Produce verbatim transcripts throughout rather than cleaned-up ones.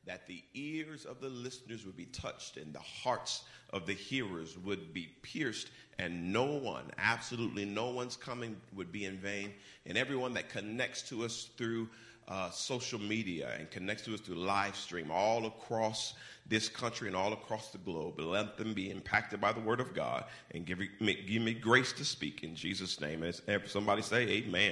that the ears of the listeners would be touched and the hearts of the hearers would be pierced, and no one, absolutely no one's coming would be in vain. And everyone that connects to us through uh, social media and connects to us through live stream all across this country and all across the globe, let them be impacted by the word of God, and give me, give me grace to speak in Jesus' name. As somebody say amen. Amen.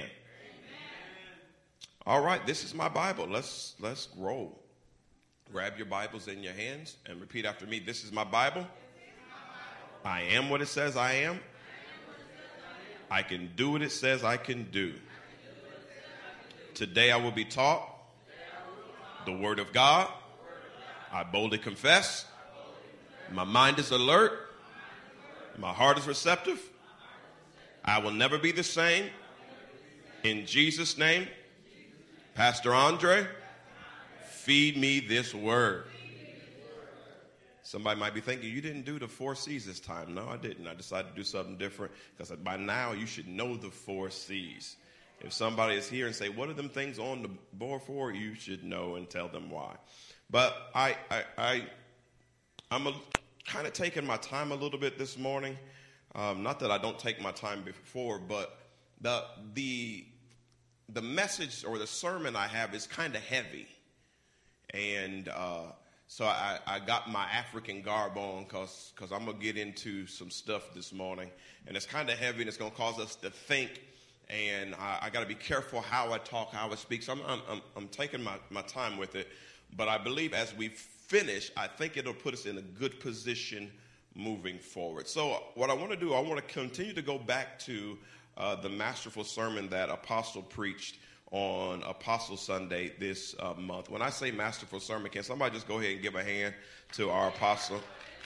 All right, this is my Bible. Let's let's grow. Grab your Bibles in your hands and repeat after me. This is my Bible. I am what it says I am. I can do what it says I can do. Today I will be taught the word of God. I boldly confess. My mind is alert. My heart is receptive. I will never be the same. In Jesus' name, Pastor Andre, feed me this word. Somebody might be thinking, you didn't do the four C's this time. No, I didn't. I decided to do something different because by now you should know the four C's. If somebody is here and say, what are them things on the board for? You should know and tell them why. But I, I, I, I'm a, kind of taking my time a little bit this morning. Um, not that I don't take my time before, but the the the message or the sermon I have is kind of heavy. And uh, so I, I got my African garb on because because I'm going to get into some stuff this morning. And it's kind of heavy, and it's going to cause us to think. And I, I got to be careful how I talk, how I speak. So I'm, I'm, I'm, I'm taking my, my time with it. But I believe as we finish, I think it'll put us in a good position moving forward. So what I want to do, I want to continue to go back to uh, the masterful sermon that Apostle preached on Apostle Sunday this uh, month. When I say masterful sermon, can somebody just go ahead and give a hand to our apostle?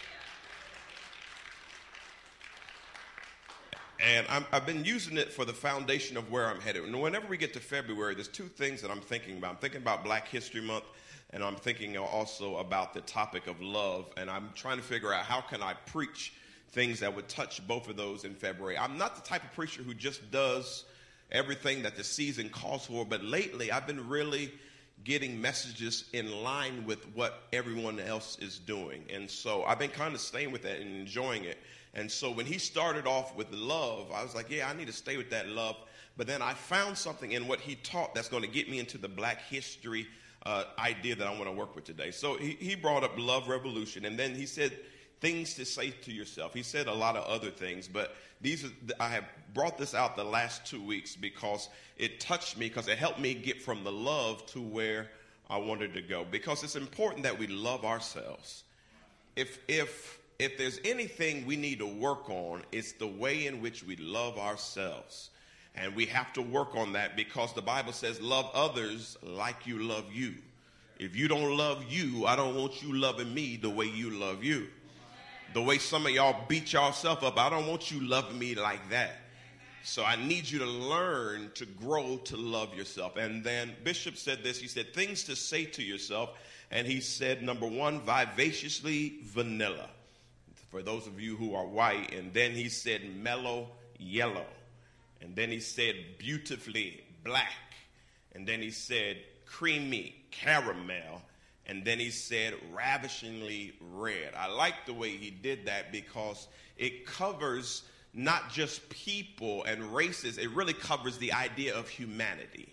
And I'm, I've been using it for the foundation of where I'm headed. And whenever we get to February, there's two things that I'm thinking about. I'm thinking about Black History Month, and I'm thinking also about the topic of love. And I'm trying to figure out how can I preach things that would touch both of those in February. I'm not the type of preacher who just does everything that the season calls for, but lately I've been really getting messages in line with what everyone else is doing. And so I've been kind of staying with that and enjoying it. And so when he started off with love, I was like, yeah, I need to stay with that love. But then I found something in what he taught that's going to get me into the Black history uh, idea that I want to work with today. So he, he brought up Love Revolution, and then he said things to say to yourself. He said a lot of other things, but these are, I have brought this out the last two weeks because it touched me, because it helped me get from the love to where I wanted to go. Because it's important that we love ourselves. If if if there's anything we need to work on, it's the way in which we love ourselves. And we have to work on that because the Bible says love others like you love you. If you don't love you, I don't want you loving me the way you love you. The way some of y'all beat yourself up, I don't want you loving me like that. So I need you to learn to grow to love yourself. And then Bishop said this. He said, things to say to yourself. And he said, number one, vivaciously vanilla. For those of you who are white. And then he said, mellow yellow. And then he said, beautifully black. And then he said, creamy caramel. And then he said, ravishingly red. I like the way he did that because it covers not just people and races. It really covers the idea of humanity.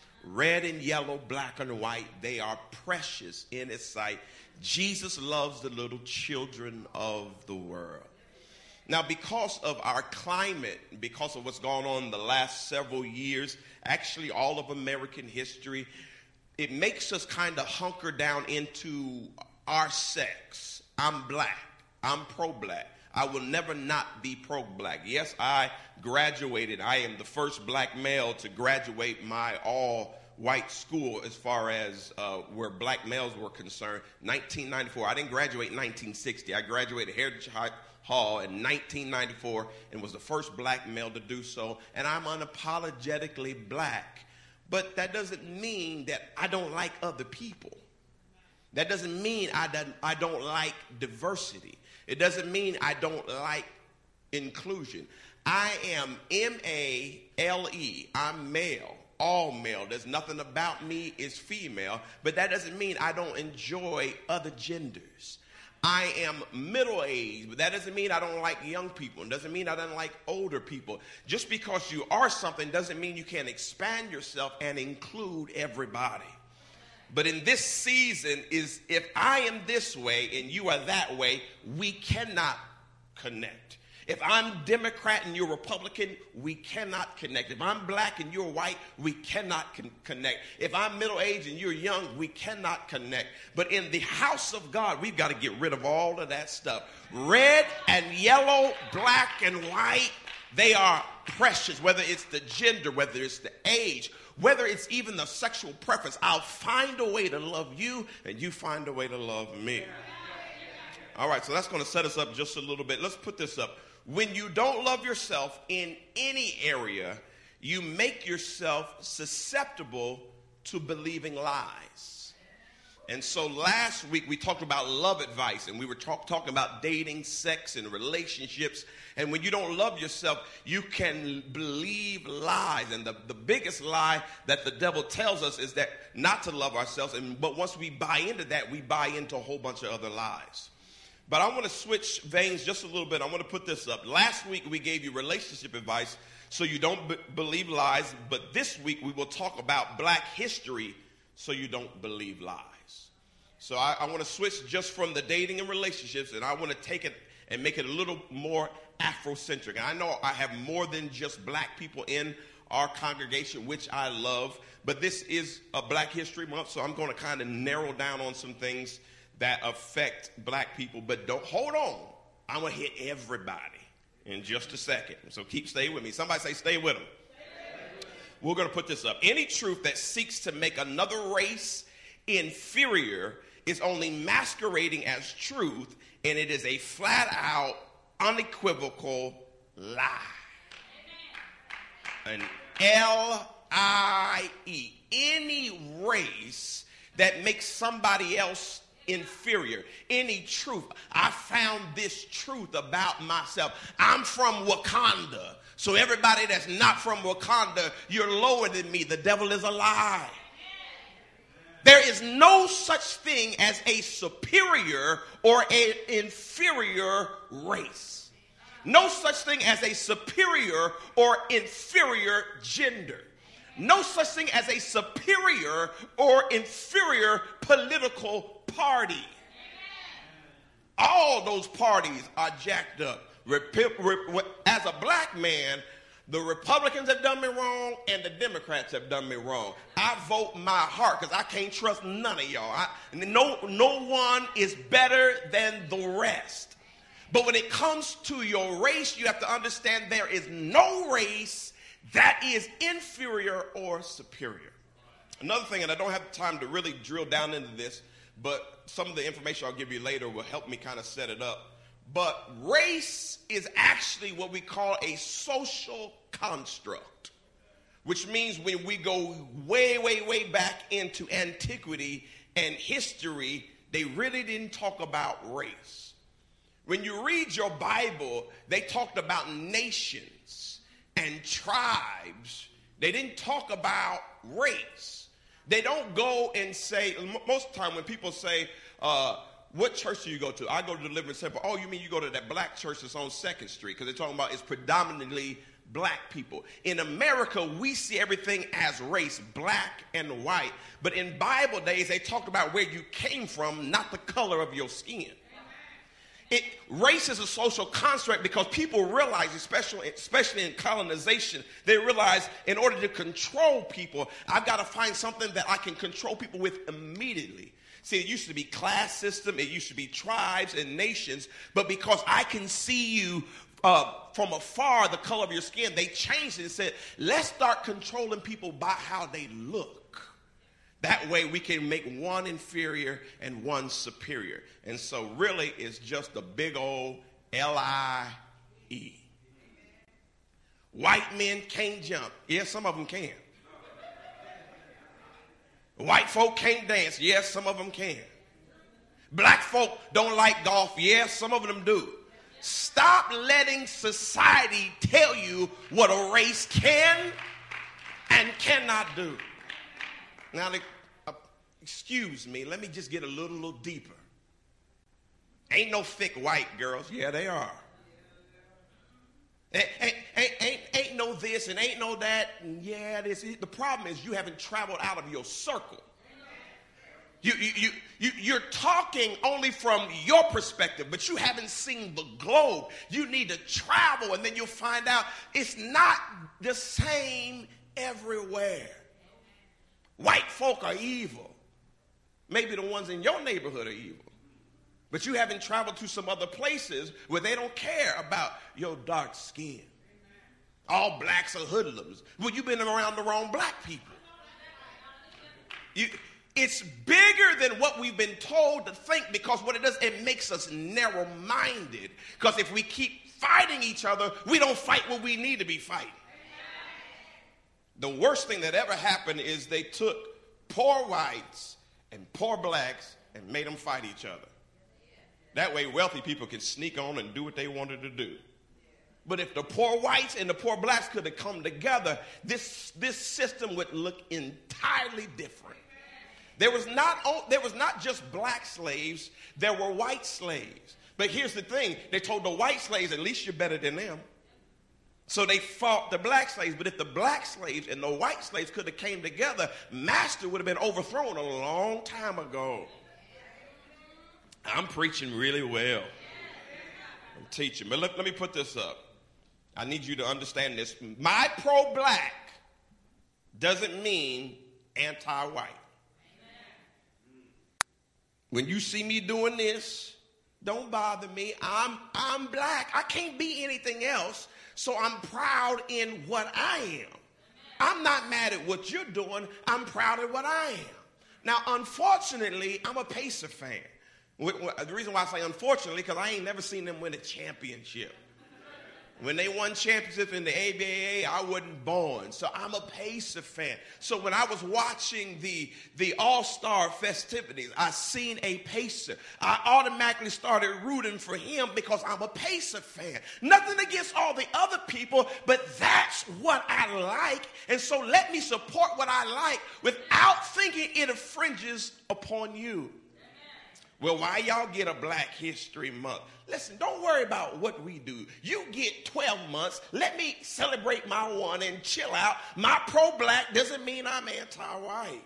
Red and yellow, black and white, they are precious in his sight. Jesus loves the little children of the world. Now, because of our climate, because of what's gone on in the last several years, actually all of American history, it makes us kind of hunker down into our sex. I'm black. I'm pro-black. I will never not be pro-black. Yes, I graduated. I am the first black male to graduate my all-white school as far as uh, where black males were concerned. nineteen ninety-four. I didn't graduate in nineteen sixty. I graduated Heritage Hall in nineteen ninety-four and was the first black male to do so. And I'm unapologetically black. But that doesn't mean that I don't like other people. That doesn't mean I don't, I don't like diversity. It doesn't mean I don't like inclusion. I am M A L E. I'm male. all male. There's nothing about me is female, but that doesn't mean I don't enjoy other genders. I am middle-aged, but that doesn't mean I don't like young people. It doesn't mean I don't like older people. Just because you are something doesn't mean you can't expand yourself and include everybody. But in this season is if I am this way and you are that way, we cannot connect. If I'm Democrat and you're Republican, we cannot connect. If I'm black and you're white, we cannot con- connect. If I'm middle-aged and you're young, we cannot connect. But in the house of God, we've got to get rid of all of that stuff. Red and yellow, black and white, they are precious, whether it's the gender, whether it's the age, whether it's even the sexual preference. I'll find a way to love you and you find a way to love me. All right, so that's going to set us up just a little bit. Let's put this up. When you don't love yourself in any area, you make yourself susceptible to believing lies. And so last week we talked about love advice, and we were talk, talking about dating, sex, and relationships. And when you don't love yourself, you can believe lies. And the, the biggest lie that the devil tells us is that not to love ourselves. And but once we buy into that, we buy into a whole bunch of other lies. But I want to switch veins just a little bit. I want to put this up. Last week we gave you relationship advice so you don't b- believe lies. But this week we will talk about black history so you don't believe lies. So I, I want to switch just from the dating and relationships, and I want to take it and make it a little more Afrocentric. And I know I have more than just black people in our congregation, which I love. But this is a Black History Month, so I'm going to kind of narrow down on some things that affect black people. But don't hold on. I'm going to hit everybody in just a second. So keep stay with me. Somebody say stay with them. We're going to put this up. Any truth that seeks to make another race inferior is only masquerading as truth, and it is a flat out, unequivocal lie. An L I E. Any race that makes somebody else inferior. Any truth. I found this truth about myself. I'm from Wakanda. So everybody that's not from Wakanda, you're lower than me. The devil is a lie. There is no such thing as a superior or an inferior race. No such thing as a superior or inferior gender. No such thing as a superior or inferior political party. All those parties are jacked up. As a black man, the Republicans have done me wrong and the Democrats have done me wrong. I vote my heart because I can't trust none of y'all. I, no, no one is better than the rest. But when it comes to your race, you have to understand there is no race that is inferior or superior. Another thing, and I don't have time to really drill down into this, but some of the information I'll give you later will help me kind of set it up. But race is actually what we call a social construct, which means when we go way, way, way back into antiquity and history, they really didn't talk about race. When you read your Bible, they talked about nations and tribes. They didn't talk about race. They don't go and say, most of the time when people say, uh, what church do you go to? I go to Deliverance Temple. Oh, you mean you go to that black church that's on second street? Because they're talking about it's predominantly black people. In America, we see everything as race, black and white. But in Bible days, they talked about where you came from, not the color of your skin. It, race is a social construct because people realize, especially, especially in colonization, they realize in order to control people, I've got to find something that I can control people with immediately. See, it used to be class system, it used to be tribes and nations, but because I can see you uh, from afar, the color of your skin, they changed it and said, let's start controlling people by how they look. That way we can make one inferior and one superior. And so really it's just a big old L I E. White men can't jump. Yeah, some of them can. White folk can't dance. Yes, some of them can. Black folk don't like golf. Yes, some of them do. Stop letting society tell you what a race can and cannot do. Now, uh, excuse me, let me just get a little, little deeper. Ain't no thick white girls. Yeah, they are. Ain't, ain't, ain't, ain't, ain't no this and ain't no that. And yeah, this. The problem is you haven't traveled out of your circle. You, you, you, you, you're talking only from your perspective, but you haven't seen the globe. You need to travel, and then you'll find out it's not the same everywhere. White folk are evil. Maybe the ones in your neighborhood are evil. But you haven't traveled to some other places where they don't care about your dark skin. All blacks are hoodlums. Well, you've been around the wrong black people. You, it's bigger than what we've been told to think, because what it does, it makes us narrow-minded. Because if we keep fighting each other, we don't fight what we need to be fighting. The worst thing that ever happened is they took poor whites and poor blacks and made them fight each other. That way wealthy people can sneak on and do what they wanted to do. But if the poor whites and the poor blacks could have come together, this, this system would look entirely different. There was not, there was not just black slaves, there were white slaves. But here's the thing, they told the white slaves, at least you're better than them. So they fought the black slaves. But if the black slaves and the white slaves could have came together, master would have been overthrown a long time ago. I'm preaching really well. I'm teaching. But let, let me put this up. I need you to understand this. My pro-black doesn't mean anti-white. When you see me doing this, don't bother me. I'm, I'm black. I can't be anything else. So I'm proud in what I am. I'm not mad at what you're doing. I'm proud of what I am. Now, unfortunately, I'm a Pacer fan. The reason why I say unfortunately, because I ain't never seen them win a championship. When they won championships in the A B A, I wasn't born. So I'm a Pacer fan. So when I was watching the, the All-Star festivities, I seen a Pacer. I automatically started rooting for him because I'm a Pacer fan. Nothing against all the other people, but that's what I like. And so let me support what I like without thinking it infringes upon you. Well, why y'all get a Black History Month? Listen, don't worry about what we do. You get twelve months. Let me celebrate my one and chill out. My pro-black doesn't mean I'm anti-white.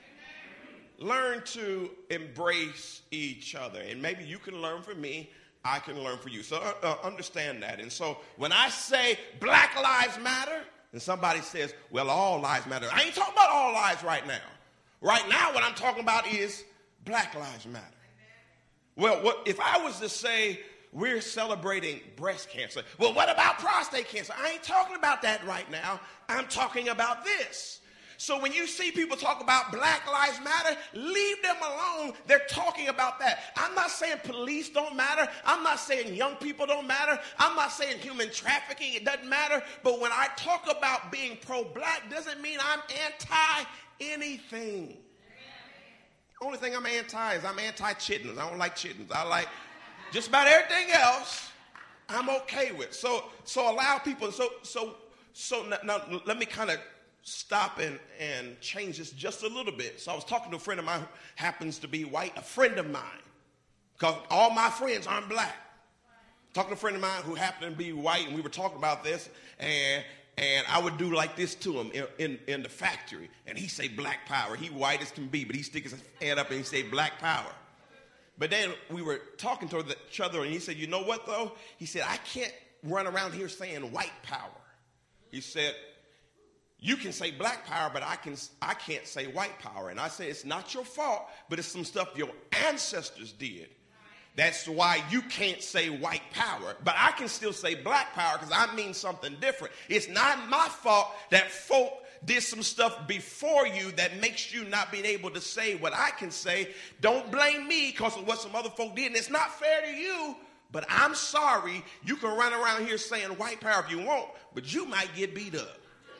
Learn to embrace each other. And maybe you can learn from me. I can learn from you. So uh, uh, understand that. And so when I say Black Lives Matter, and somebody says, well, all lives matter. I ain't talking about all lives right now. Right now, what I'm talking about is Black Lives Matter. Well, what, if I was to say we're celebrating breast cancer, well, what about prostate cancer? I ain't talking about that right now. I'm talking about this. So when you see people talk about Black Lives Matter, leave them alone. They're talking about that. I'm not saying police don't matter. I'm not saying young people don't matter. I'm not saying human trafficking, it doesn't matter. But when I talk about being pro-black, doesn't mean I'm anti-anything. Only thing I'm anti is I'm anti-chitlins. I don't like chitlins. I like just about everything else I'm okay with. So so allow people. So so so now, now let me kind of stop and, and change this just a little bit. So I was talking to a friend of mine who happens to be white, a friend of mine, because all my friends aren't black. Talking to a friend of mine who happened to be white, and we were talking about this, and And I would do like this to him in, in, in the factory. And he say black power. He white as can be, but he stick his hand up and he say black power. But then we were talking to each other, and he said, you know what, though? He said, I can't run around here saying white power. He said, you can say black power, but I, can, I can't say white power. And I said, it's not your fault, but it's some stuff your ancestors did. That's why you can't say white power, but I can still say black power because I mean something different. It's not my fault that folk did some stuff before you that makes you not being able to say what I can say. Don't blame me because of what some other folk did. And it's not fair to you, but I'm sorry. You can run around here saying white power if you want, but you might get beat up.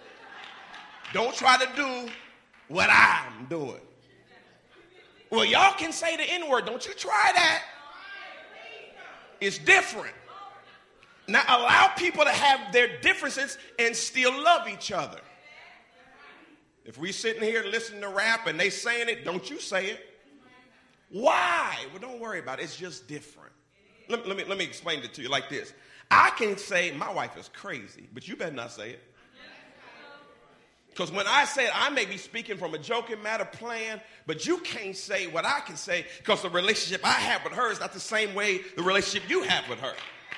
Don't try to do what I'm doing. Well, y'all can say the N-word. Don't you try that. It's different. Now allow people to have their differences and still love each other. If we sitting here listening to rap and they saying it, don't you say it. Why? Well, don't worry about it. It's just different. Let, let me, let me explain it to you like this. I can say my wife is crazy, but you better not say it. Because when I say it, I may be speaking from a joking matter plan, but you can't say what I can say because the relationship I have with her is not the same way the relationship you have with her.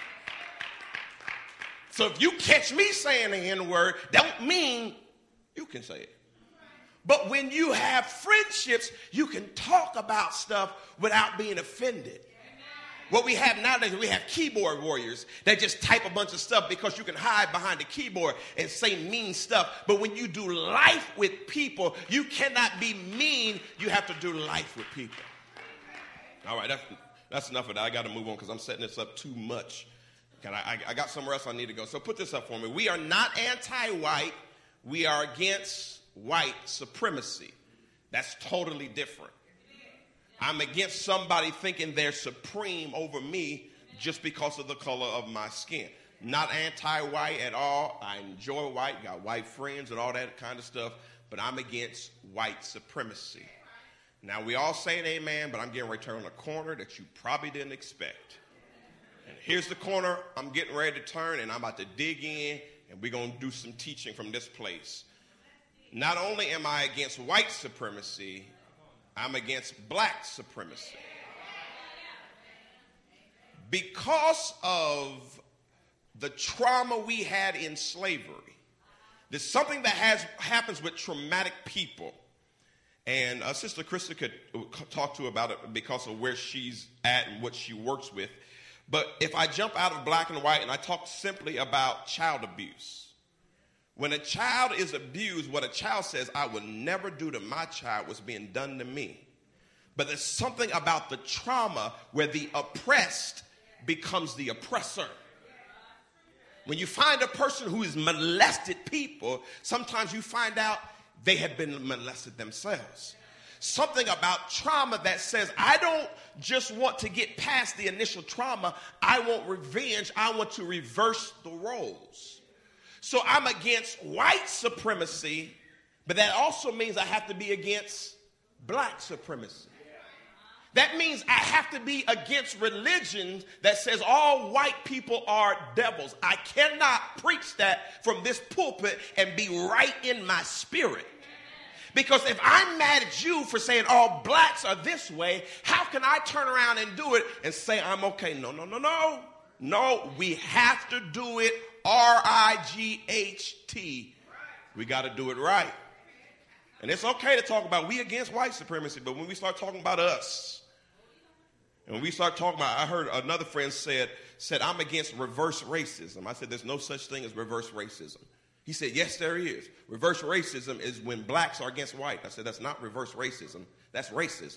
So if you catch me saying the N-word, don't mean you can say it. But when you have friendships, you can talk about stuff without being offended. What we have nowadays, we have keyboard warriors that just type a bunch of stuff because you can hide behind the keyboard and say mean stuff. But when you do life with people, you cannot be mean. You have to do life with people. All right, that's, that's enough of that. I got to move on because I'm setting this up too much. I, I, I got somewhere else I need to go. So put this up for me. We are not anti-white. We are against white supremacy. That's totally different. I'm against somebody thinking they're supreme over me just because of the color of my skin. Not anti-white at all. I enjoy white, got white friends and all that kind of stuff, but I'm against white supremacy. Now, we all saying amen, but I'm getting ready to turn a corner that you probably didn't expect. And here's the corner I'm getting ready to turn, and I'm about to dig in, and we're going to do some teaching from this place. Not only am I against white supremacy, I'm against black supremacy. Because of the trauma we had in slavery, there's something that has happens with traumatic people. And uh, Sister Krista could talk to about it because of where she's at and what she works with. But if I jump out of black and white and I talk simply about child abuse, when a child is abused, what a child says, I would never do to my child was being done to me. But there's something about the trauma where the oppressed becomes the oppressor. When you find a person who has molested people, sometimes you find out they have been molested themselves. Something about trauma that says, I don't just want to get past the initial trauma. I want revenge. I want to reverse the roles. So I'm against white supremacy, but that also means I have to be against black supremacy. That means I have to be against religion that says all white people are devils. I cannot preach that from this pulpit and be right in my spirit. Because if I'm mad at you for saying all blacks are this way, how can I turn around and do it and say I'm okay? No, no, no, no. No, we have to do it R I G H T. We got to do it right. And it's okay to talk about we against white supremacy, but when we start talking about us, and when we start talking about, I heard another friend said, said I'm against reverse racism. I said there's no such thing as reverse racism. He said, yes, there is. Reverse racism is when blacks are against white. I said, that's not reverse racism. That's racism.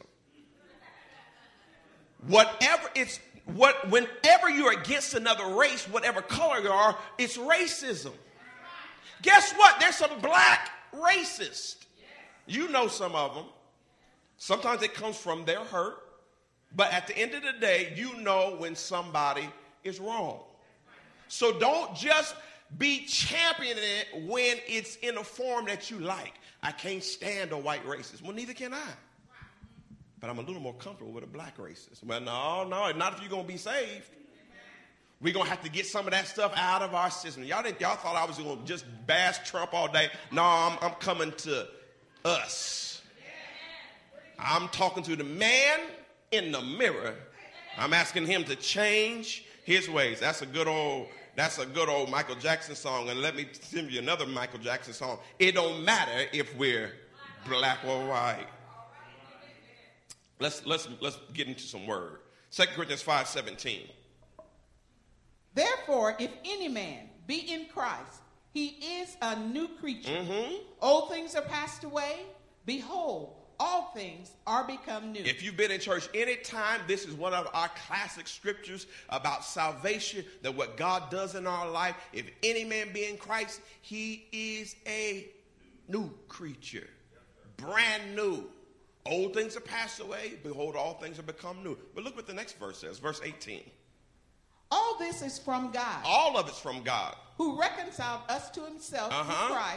Whatever it's what whenever you're against another race, whatever color you are, it's racism. Guess what? There's some black racists. You know some of them. Sometimes it comes from their hurt. But at the end of the day, you know when somebody is wrong. So don't just be championing it when it's in a form that you like. I can't stand a white racist. Well, neither can I. But I'm a little more comfortable with a black racist. Well, no, no, not if you're going to be saved. We're going to have to get some of that stuff out of our system. Y'all didn't, y'all thought I was going to just bash Trump all day. No, I'm, I'm coming to us. I'm talking to the man in the mirror. I'm asking him to change his ways. That's a good old, that's a good old Michael Jackson song. And let me send you another Michael Jackson song. It don't matter if we're black or white. Let's let's let's get into some word. Second Corinthians five seventeen. Therefore, if any man be in Christ, he is a new creature. Mm-hmm. Old things are passed away. Behold, all things are become new. If you've been in church any time, this is one of our classic scriptures about salvation, that what God does in our life. If any man be in Christ, he is a new creature. Brand new. Old things are passed away. Behold, all things are become new. But look what the next verse says, verse eighteen. All this is from God. All of it's from God. Who reconciled us to himself uh-huh. through Christ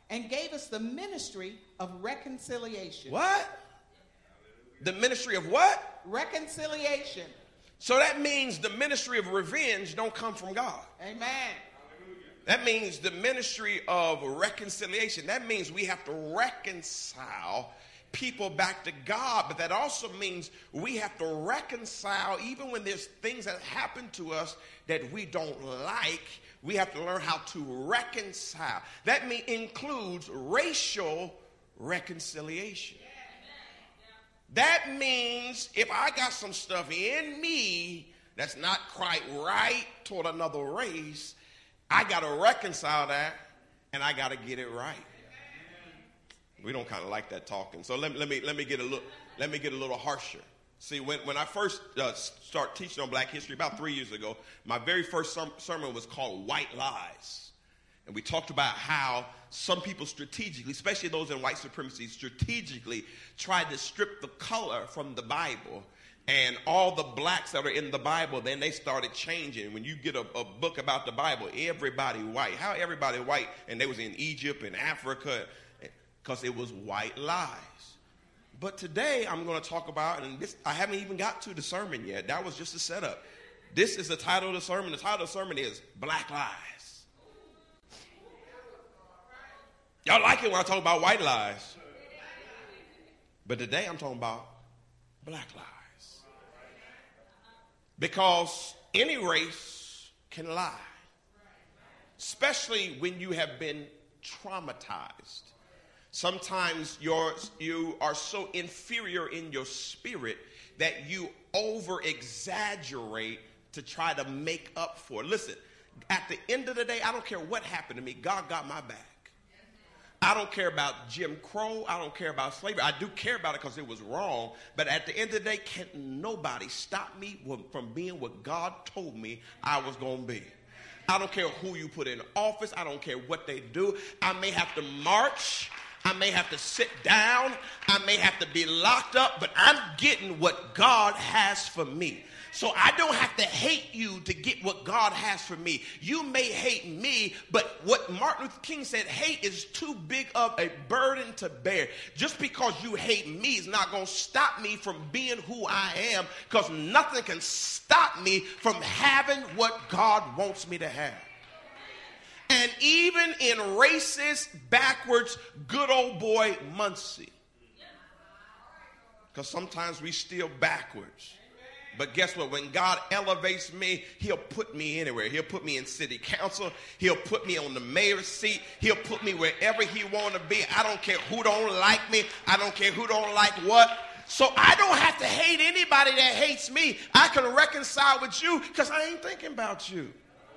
and gave us the ministry of reconciliation. What? The ministry of what? Reconciliation. So that means the ministry of revenge don't come from God. Amen. That means the ministry of reconciliation. That means we have to reconcile people back to God. But that also means we have to reconcile even when there's things that happen to us that we don't like. We have to learn how to reconcile. That mean, includes racial reconciliation. That means if I got some stuff in me that's not quite right toward another race, I got to reconcile that and I got to get it right. We don't kind of like that talking. So let me, let me, let me get a little, let me get a little harsher. See, when, when I first uh, started teaching on Black history about three years ago, my very first ser- sermon was called White Lies. And we talked about how some people strategically, especially those in white supremacy, strategically tried to strip the color from the Bible. And all the blacks that are in the Bible, then they started changing. When you get a, a book about the Bible, everybody white. How everybody white? And they was in Egypt and Africa because it was white lies. But today I'm going to talk about, and this, I haven't even got to the sermon yet. That was just a setup. This is the title of the sermon. The title of the sermon is Black Lies. Y'all like it when I talk about white lies. But today I'm talking about black lies. Because any race can lie. Especially when you have been traumatized. Sometimes you're, you are so inferior in your spirit that you over-exaggerate to try to make up for it. Listen, at the end of the day, I don't care what happened to me. God got my back. I don't care about Jim Crow. I don't care about slavery. I do care about it because it was wrong. But at the end of the day, can't nobody stop me from being what God told me I was going to be. I don't care who you put in office. I don't care what they do. I may have to march. I may have to sit down. I may have to be locked up. But I'm getting what God has for me. So I don't have to hate you to get what God has for me. You may hate me, but what Martin Luther King said, hate is too big of a burden to bear. Just because you hate me is not going to stop me from being who I am, because nothing can stop me from having what God wants me to have. And even in racist, backwards, good old boy Muncie, because sometimes we still backwards. But guess what? When God elevates me, he'll put me anywhere. He'll put me in city council. He'll put me on the mayor's seat. He'll put me wherever he want to be. I don't care who don't like me. I don't care who don't like what. So I don't have to hate anybody that hates me. I can reconcile with you because I ain't thinking about you.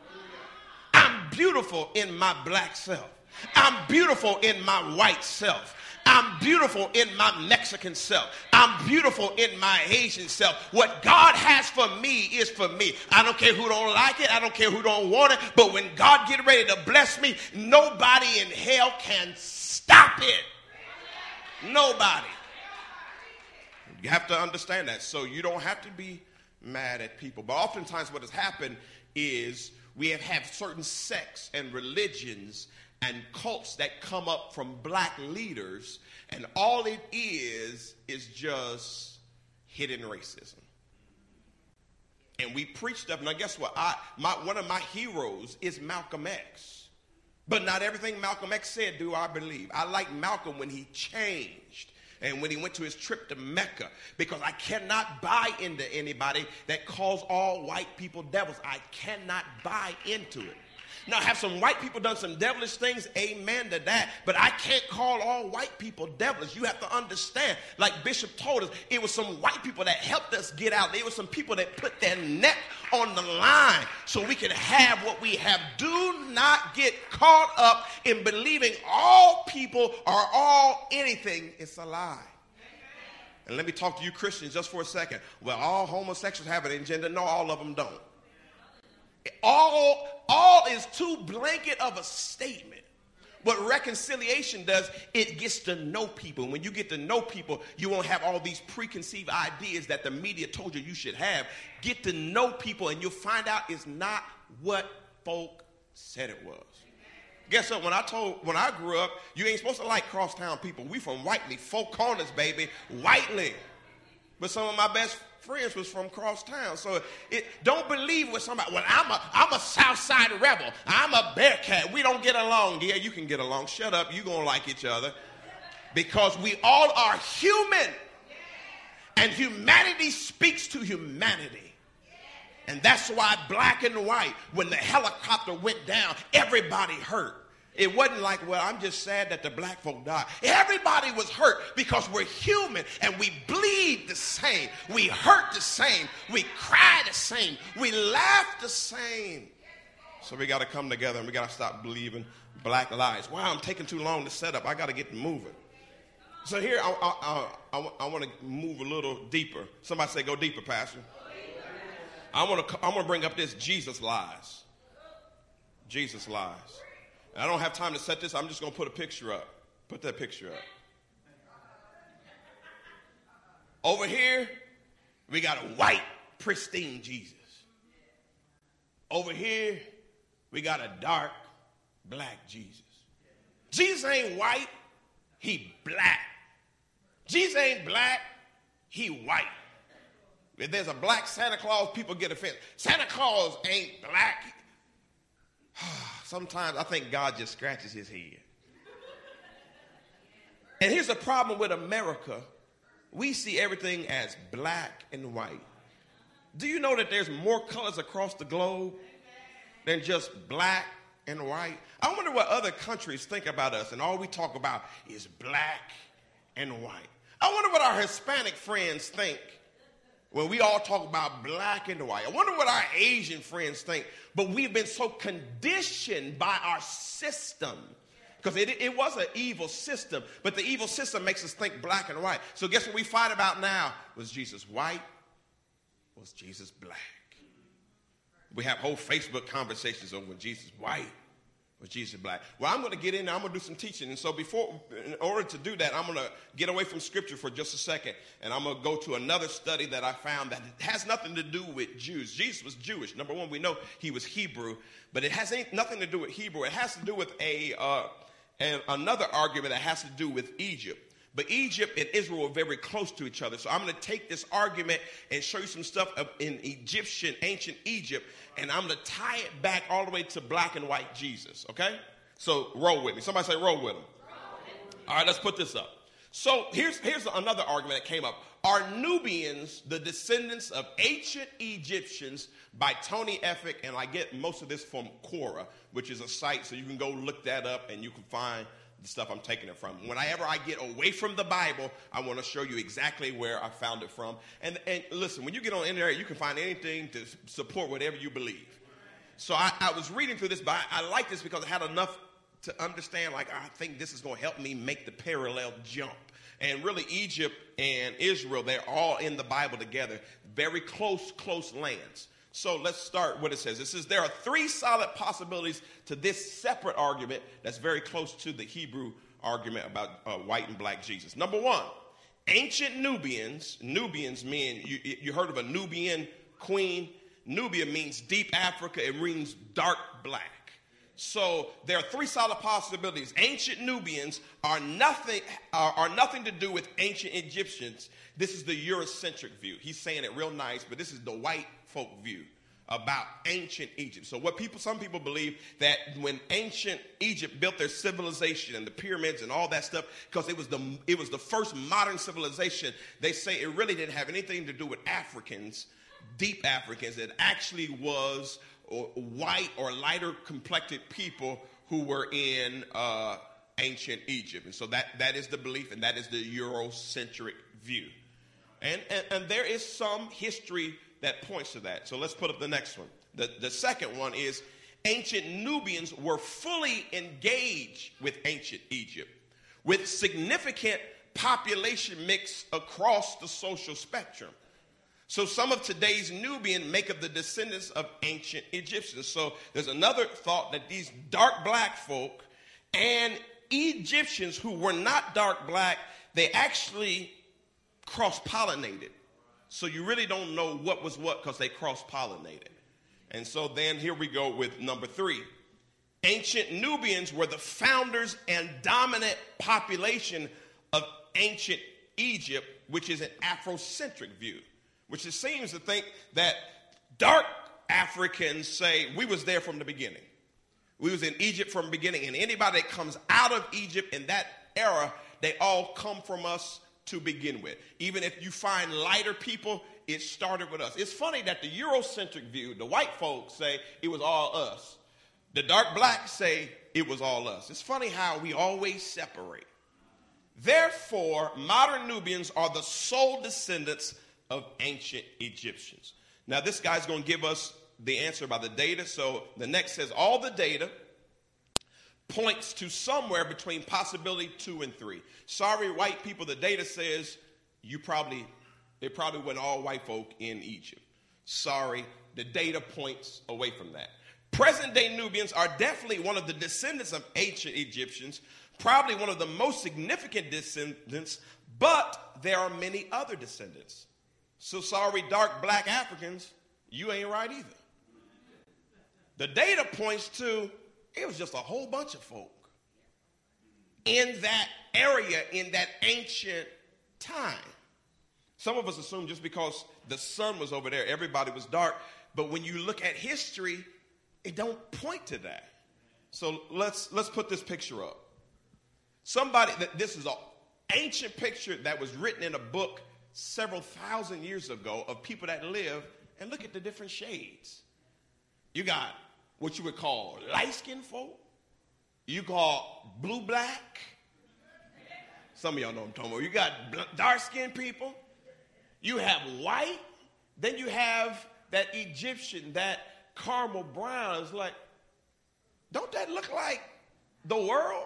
I'm beautiful in my black self. I'm beautiful in my white self. I'm beautiful in my Mexican self. I'm beautiful in my Asian self. What God has for me is for me. I don't care who don't like it. I don't care who don't want it. But when God get ready to bless me, nobody in hell can stop it. Nobody. You have to understand that. So you don't have to be mad at people. But oftentimes what has happened is we have had certain sects and religions and cults that come up from black leaders, and all it is is just hidden racism. And we preach stuff. Now, guess what? I my one of my heroes is Malcolm X. But not everything Malcolm X said do I believe. I like Malcolm when he changed and when he went to his trip to Mecca, because I cannot buy into anybody that calls all white people devils. I cannot buy into it. Now, have some white people done some devilish things? Amen to that. But I can't call all white people devilish. You have to understand, like Bishop told us, it was some white people that helped us get out. There were some people that put their neck on the line so we could have what we have. Do not get caught up in believing all people are all anything. It's a lie. And let me talk to you Christians just for a second. Well, all homosexuals have an agenda. No, all of them don't. All, all is too blanket of a statement. What reconciliation does, it gets to know people. When you get to know people, you won't have all these preconceived ideas that the media told you you should have. Get to know people, and you'll find out it's not what folk said it was. Guess what? When I told, when I grew up, you ain't supposed to like crosstown people. We from Whiteley, four corners, baby, Whiteley. But some of my best friends was from crosstown. So it, don't believe what somebody, well, I'm a, I'm a Southside rebel. I'm a Bearcat. We don't get along. Yeah, you can get along. Shut up. You gonna like each other. Because we all are human. And humanity speaks to humanity. And that's why black and white, when the helicopter went down, everybody hurt. It wasn't like, well, I'm just sad that the black folk died. Everybody was hurt because we're human and we bleed the same. We hurt the same. We cry the same. We laugh the same. So we got to come together and we got to stop believing black lies. Wow, I'm taking too long to set up. I got to get moving. So here, I, I, I, I want to move a little deeper. Somebody say, go deeper, Pastor. I want to I want to bring up this Jesus lies. Jesus lies. And I don't have time to set this. I'm just going to put a picture up. Put that picture up. Over here, we got a white, pristine Jesus. Over here, we got a dark, black Jesus. Jesus ain't white. He black. Jesus ain't black. He white. If there's a black Santa Claus, people get offended. Santa Claus ain't black. Sometimes I think God just scratches his head. And here's the problem with America. We see everything as black and white. Do you know that there's more colors across the globe than just black and white? I wonder what other countries think about us, and all we talk about is black and white. I wonder what our Hispanic friends think when we all talk about black and white. I wonder what our Asian friends think. But we've been so conditioned by our system. Because it, it was an evil system. But the evil system makes us think black and white. So guess what we fight about now? Was Jesus white? Was Jesus black? We have whole Facebook conversations over Jesus white. Was Jesus black? Well, I'm going to get in there. I'm going to do some teaching. And so before, in order to do that, I'm going to get away from Scripture for just a second. And I'm going to go to another study that I found that has nothing to do with Jews. Jesus was Jewish. Number one, we know he was Hebrew. But it has ain't nothing to do with Hebrew. It has to do with a uh, and another argument that has to do with Egypt. But Egypt and Israel are very close to each other. So I'm going to take this argument and show you some stuff in Egyptian, ancient Egypt, and I'm going to tie it back all the way to black and white Jesus, okay? So roll with me. Somebody say roll with him. All right, let's put this up. So here's, here's another argument that came up. Are Nubians the descendants of ancient Egyptians by Tony Effick? And I get most of this from Quora, which is a site, so you can go look that up and you can find the stuff I'm taking it from. Whenever I get away from the Bible, I want to show you exactly where I found it from. And, and listen, when you get on the internet, you can find anything to support whatever you believe. So I, I was reading through this, but I, I like this because I had enough to understand, like, I think this is going to help me make the parallel jump. And really, Egypt and Israel, they're all in the Bible together. Very close, close lands. So let's start what it says. It says there are three solid possibilities to this separate argument that's very close to the Hebrew argument about uh, white and black Jesus. Number one, ancient Nubians, Nubians mean, you, you heard of a Nubian queen? Nubia means deep Africa. It means dark black. So there are three solid possibilities. Ancient Nubians are nothing, are, are nothing to do with ancient Egyptians. This is the Eurocentric view. He's saying it real nice, but this is the white folk view about ancient Egypt. So what people, some people believe that when ancient Egypt built their civilization and the pyramids and all that stuff, because it was the it was the first modern civilization, they say it really didn't have anything to do with Africans, deep Africans. It actually was or white or lighter complected people who were in uh, ancient Egypt. And so that, that is the belief, and that is the Eurocentric view. And, and, and there is some history that points to that. So let's put up the next one. The, the second one is ancient Nubians were fully engaged with ancient Egypt, with significant population mix across the social spectrum. So some of today's Nubian make up the descendants of ancient Egyptians. So there's another thought that these dark black folk and Egyptians who were not dark black, they actually cross-pollinated. So you really don't know what was what because they cross-pollinated. And so then here we go with number three. Ancient Nubians were the founders and dominant population of ancient Egypt, which is an Afrocentric view, which it seems to think that dark Africans say we was there from the beginning. We was in Egypt from the beginning, and anybody that comes out of Egypt in that era, they all come from us to begin with. Even if you find lighter people, it started with us. It's funny that the Eurocentric view, the white folks say it was all us. The dark blacks say it was all us. It's funny how we always separate. Therefore, modern Nubians are the sole descendants of ancient Egyptians. Now, this guy's going to give us the answer by the data. So the next says all the data points to somewhere between possibility two and three. Sorry, white people, the data says you probably, it probably went all white folk in Egypt. Sorry, the data points away from that. Present-day Nubians are definitely one of the descendants of ancient Egyptians, probably one of the most significant descendants, but there are many other descendants. So sorry, dark black Africans, you ain't right either. The data points to it was just a whole bunch of folk in that area in that ancient time. Some of us assume just because the sun was over there, everybody was dark. But when you look at history, it don't point to that. So let's let's put this picture up. Somebody that this is an ancient picture that was written in a book several thousand years ago of people that live, and look at the different shades. You got what you would call light-skinned folk. You call blue black. Some of y'all know what I'm talking about. You got dark-skinned people. You have white. Then you have that Egyptian, that caramel brown. It's like, don't that look like the world?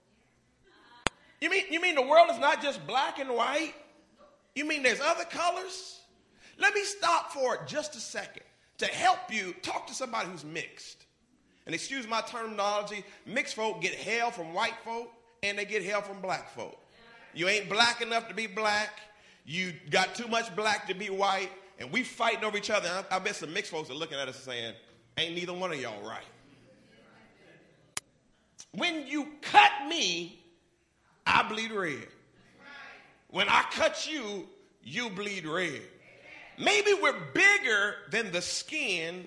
You mean, you mean the world is not just black and white? You mean there's other colors? Let me stop for just a second to help you talk to somebody who's mixed. And excuse my terminology, mixed folk get hell from white folk and they get hell from black folk. You ain't black enough to be black. You got too much black to be white. And we fighting over each other. I, I bet some mixed folks are looking at us saying, ain't neither one of y'all right. When you cut me, I bleed red. When I cut you, you bleed red. Maybe we're bigger than the skin,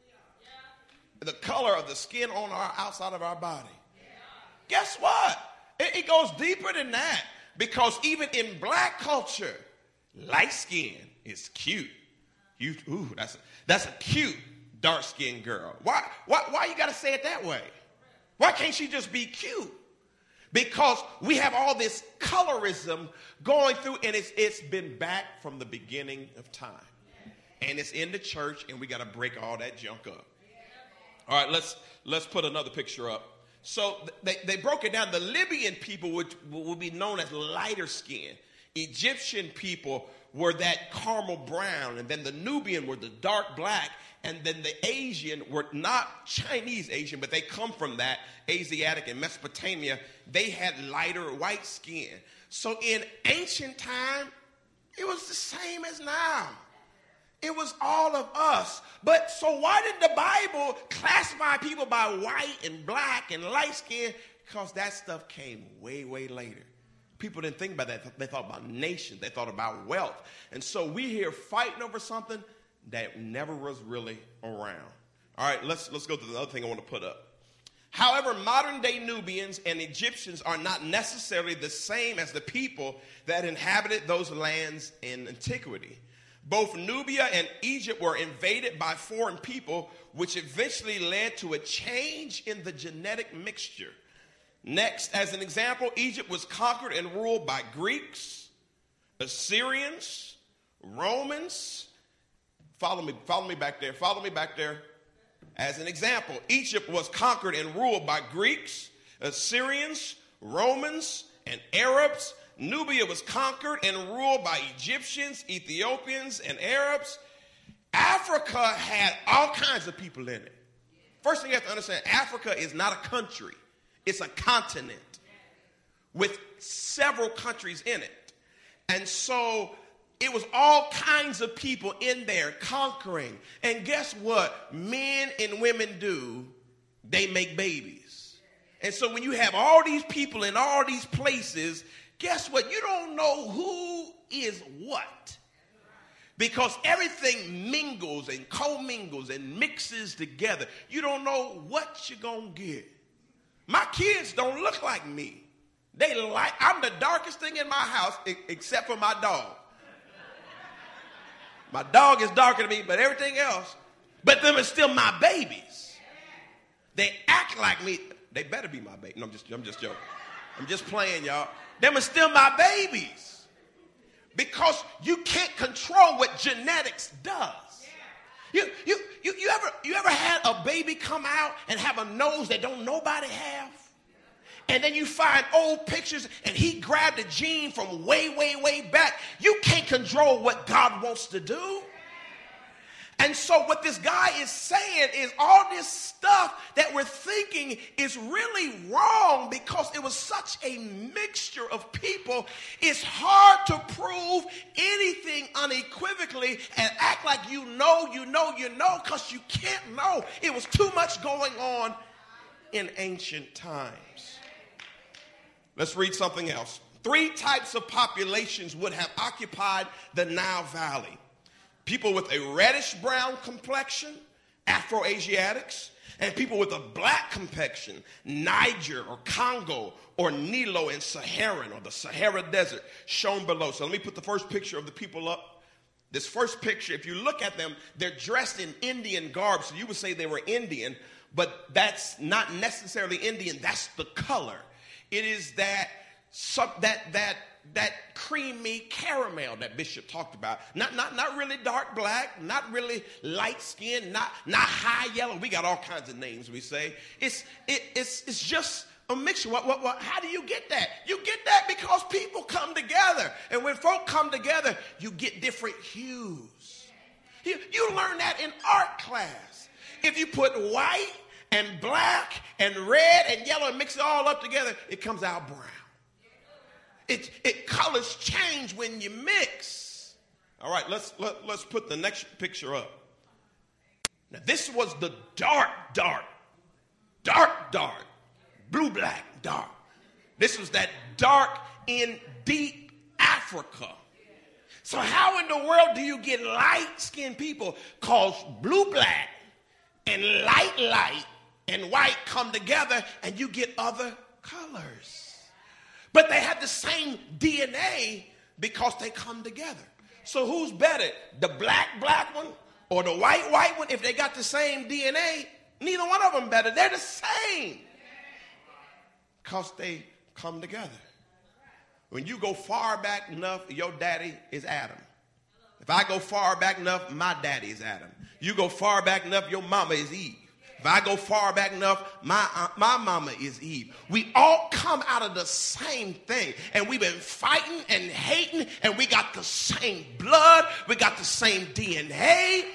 the color of the skin on our outside of our body. Guess what? It, it goes deeper than that, because even in black culture, light skin is cute. You, ooh, that's a, that's a cute dark skinned girl. Why, why, why you got to say it that way? Why can't she just be cute? Because we have all this colorism going through, and it's it's been back from the beginning of time. And it's in the church, and we got to break all that junk up. All right, let's let's put another picture up. So they, they broke it down. The Libyan people would, would be known as lighter skin. Egyptian people were that caramel brown, and then the Nubian were the dark black, and then the Asian were not Chinese Asian, but they come from that Asiatic and Mesopotamia. They had lighter white skin. So in ancient time, it was the same as now. It was all of us. But so why did the Bible classify people by white and black and light skin? Because that stuff came way, way later. People didn't think about that. They thought about nations. They thought about wealth. And so we here fighting over something that never was really around. All right, let's, let's go to the other thing I want to put up. However, modern-day Nubians and Egyptians are not necessarily the same as the people that inhabited those lands in antiquity. Both Nubia and Egypt were invaded by foreign people, which eventually led to a change in the genetic mixture. Next, as an example, Egypt was conquered and ruled by Greeks, Assyrians, Romans. Follow me, follow me back there, follow me back there. As an example, Egypt was conquered and ruled by Greeks, Assyrians, Romans, and Arabs. Nubia was conquered and ruled by Egyptians, Ethiopians, and Arabs. Africa had all kinds of people in it. First thing you have to understand, Africa is not a country. It's a continent with several countries in it. And so it was all kinds of people in there conquering. And guess what men and women do they make babies. And so when you have all these people in all these places, guess what? You don't know who is what. Because everything mingles and commingles and mixes together. You don't know what you're going to get. My kids don't look like me. They like, I'm the darkest thing in my house except for my dog. My dog is darker than me, but everything else. But them are still my babies. They act like me. They better be my baby. No, I'm just, I'm just joking. I'm just playing, y'all. Them are still my babies. Because you can't control what genetics does. You, you, you, you, ever, you ever had a baby come out and have a nose that don't nobody have? And then you find old pictures and he grabbed a gene from way, way, way back. You can't control what God wants to do. And so what this guy is saying is all this stuff that we're thinking is really wrong because it was such a mixture of people. It's hard to prove anything unequivocally and act like you know, you know, you know, because you can't know. It was too much going on in ancient times. Let's read something else. Three types of populations would have occupied the Nile Valley. People with a reddish-brown complexion, Afro-Asiatics, and people with a black complexion, Niger or Congo or Nilo and Saharan or the Sahara Desert, shown below. So let me put the first picture of the people up. This first picture, if you look at them, they're dressed in Indian garb, so you would say they were Indian, but that's not necessarily Indian. That's the color. It is that that that. that creamy caramel that Bishop talked about. Not, not, not really dark black, not really light skin, not, not high yellow. We got all kinds of names we say. It's, it, it's, it's just a mixture. What, what, what, how do you get that? You get that because people come together. And when folk come together, you get different hues. You, you learn that in art class. If you put white and black and red and yellow and mix it all up together, it comes out brown. It, it colors change when you mix. All right, let's let, let's put the next picture up. Now, this was the dark, dark, dark, dark, blue, black, dark. This was that dark in deep Africa. So how in the world do you get light-skinned people? Because blue, black, and light, light, and white come together, and you get other colors. But they have the same D N A because they come together. So who's better, the black, black one or the white, white one? If they got the same D N A, neither one of them better. They're the same because they come together. When you go far back enough, your daddy is Adam. If I go far back enough, my daddy is Adam. You go far back enough, your mama is Eve. If I go far back enough, my, uh, my mama is Eve. We all come out of the same thing. And we've been fighting and hating, and we got the same blood. We got the same D N A.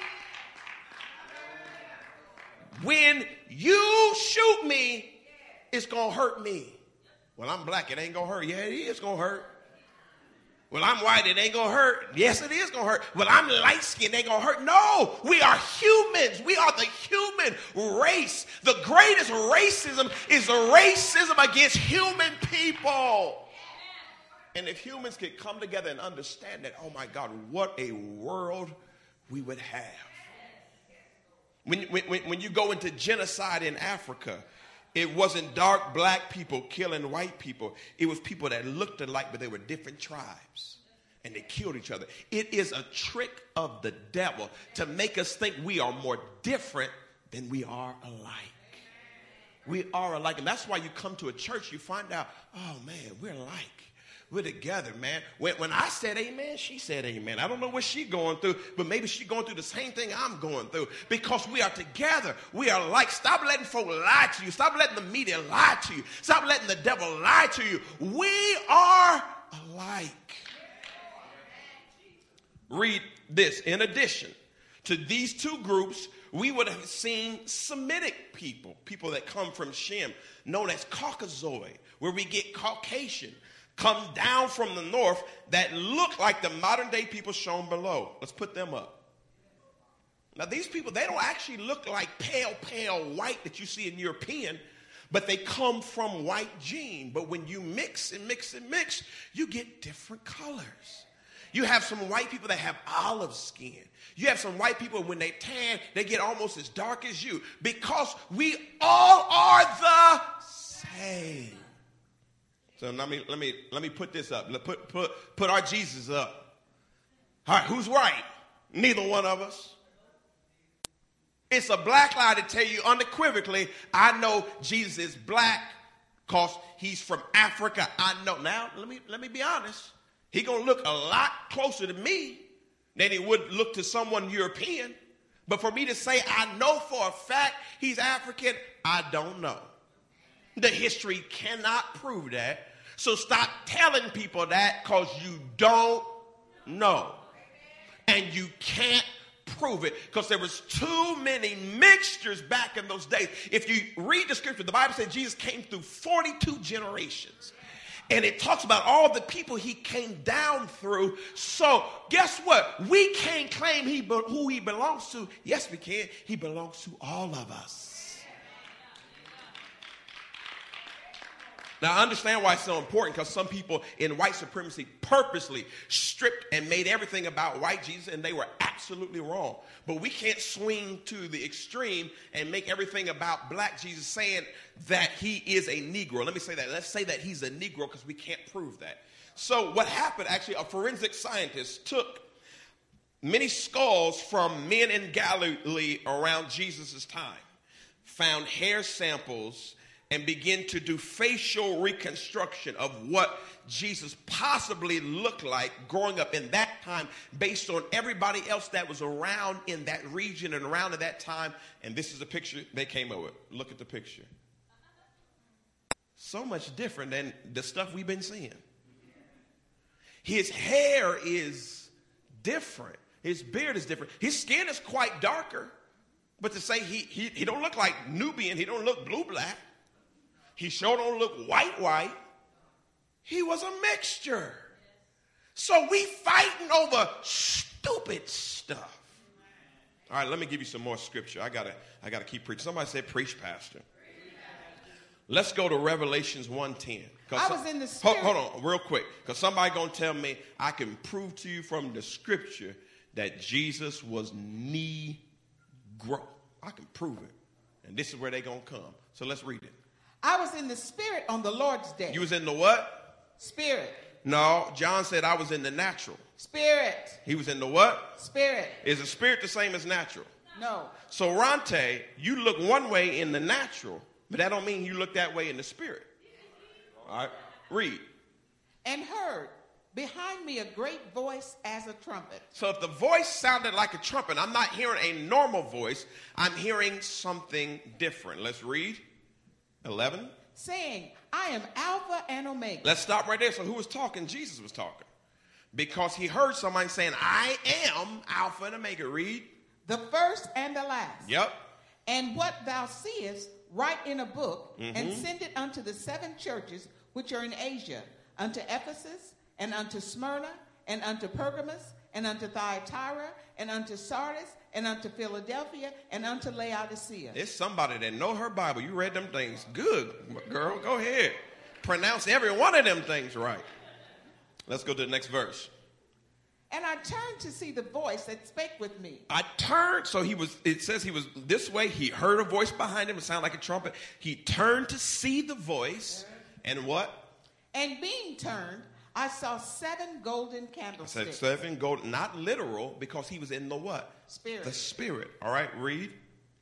When you shoot me, it's going to hurt me. Well, I'm black. It ain't going to hurt. Yeah, it is going to hurt. Well, I'm white, it ain't going to hurt. Yes, it is going to hurt. Well, I'm light-skinned, it ain't going to hurt. No, we are humans. We are the human race. The greatest racism is the racism against human people. And if humans could come together and understand that, oh, my God, what a world we would have. When, when, when you go into genocide in Africa, it wasn't dark black people killing white people. It was people that looked alike, but they were different tribes. And they killed each other. It is a trick of the devil to make us think we are more different than we are alike. We are alike. And that's why you come to a church, you find out, oh, man, we're alike. We're together, man. When, when I said amen, she said amen. I don't know what she's going through, but maybe she's going through the same thing I'm going through because we are together. We are like, stop letting folk lie to you. Stop letting the media lie to you. Stop letting the devil lie to you. We are alike. Read this. In addition to these two groups, we would have seen Semitic people, people that come from Shem, known as Caucasoid, where we get Caucasian. Come down from the north that look like the modern day people shown below. Let's put them up. Now, these people, they don't actually look like pale, pale white that you see in European, but they come from white gene. But when you mix and mix and mix, you get different colors. You have some white people that have olive skin. You have some white people, when they tan, they get almost as dark as you, because we all are the same. So let me let me let me put this up. Let put put put our Jesus up. All right, who's right? Neither one of us. It's a black lie to tell you unequivocally, I know Jesus is black because he's from Africa. I know. Now, let me let me be honest. He's going to look a lot closer to me than he would look to someone European. But for me to say I know for a fact he's African, I don't know. The history cannot prove that. So stop telling people that, because you don't know. And you can't prove it, because there was too many mixtures back in those days. If you read the scripture, the Bible says Jesus came through forty-two generations. And it talks about all the people he came down through. So guess what? We can't claim he be- who he belongs to. Yes, we can. He belongs to all of us. Now, I understand why it's so important, because some people in white supremacy purposely stripped and made everything about white Jesus, and they were absolutely wrong. But we can't swing to the extreme and make everything about black Jesus, saying that he is a Negro. Let me say that. Let's say that he's a Negro, because we can't prove that. So what happened, actually, a forensic scientist took many skulls from men in Galilee around Jesus' time, found hair samples, and begin to do facial reconstruction of what Jesus possibly looked like growing up in that time, based on everybody else that was around in that region and around at that time. And this is the picture they came up with. Look at the picture. So much different than the stuff we've been seeing. His hair is different. His beard is different. His skin is quite darker. But to say he, he, he don't look like Nubian, he don't look blue-black. He sure don't look white-white. He was a mixture. So we fighting over stupid stuff. All right, let me give you some more scripture. I gotta, I gotta keep preaching. Somebody said, "Preach, Pastor." Let's go to Revelations one ten. I was in the spirit. Hold, hold on, real quick, because somebody gonna tell me I can prove to you from the scripture that Jesus was Negro. I can prove it, and this is where they gonna come. So let's read it. I was in the spirit on the Lord's day. You was in the what? Spirit. No, John said I was in the natural. Spirit. He was in the what? Spirit. Is the spirit the same as natural? No. So, Ronte, you look one way in the natural, but that don't mean you look that way in the spirit. All right, read. And heard behind me a great voice as a trumpet. So if the voice sounded like a trumpet, I'm not hearing a normal voice. I'm hearing something different. Let's read. eleven. Saying, I am Alpha and Omega. Let's stop right there. So who was talking? Jesus was talking. Because he heard somebody saying, I am Alpha and Omega. Read. The first and the last. Yep. And what thou seest, write in a book, Mm-hmm. and send it unto the seven churches which are in Asia, unto Ephesus, and unto Smyrna, and unto Pergamos, and unto Thyatira, and unto Sardis, and unto Philadelphia, and unto Laodicea. It's somebody that know her Bible. You read them things. Good, girl. Go ahead. Pronounce every one of them things right. Let's go to the next verse. And I turned to see the voice that spake with me. I turned, so he was, it says he was this way. He heard a voice behind him. It sounded like a trumpet. He turned to see the voice. And what? And being turned, I saw seven golden I candlesticks. said seven gold, not literal, because he was in the what? Spirit. The spirit. All right, read.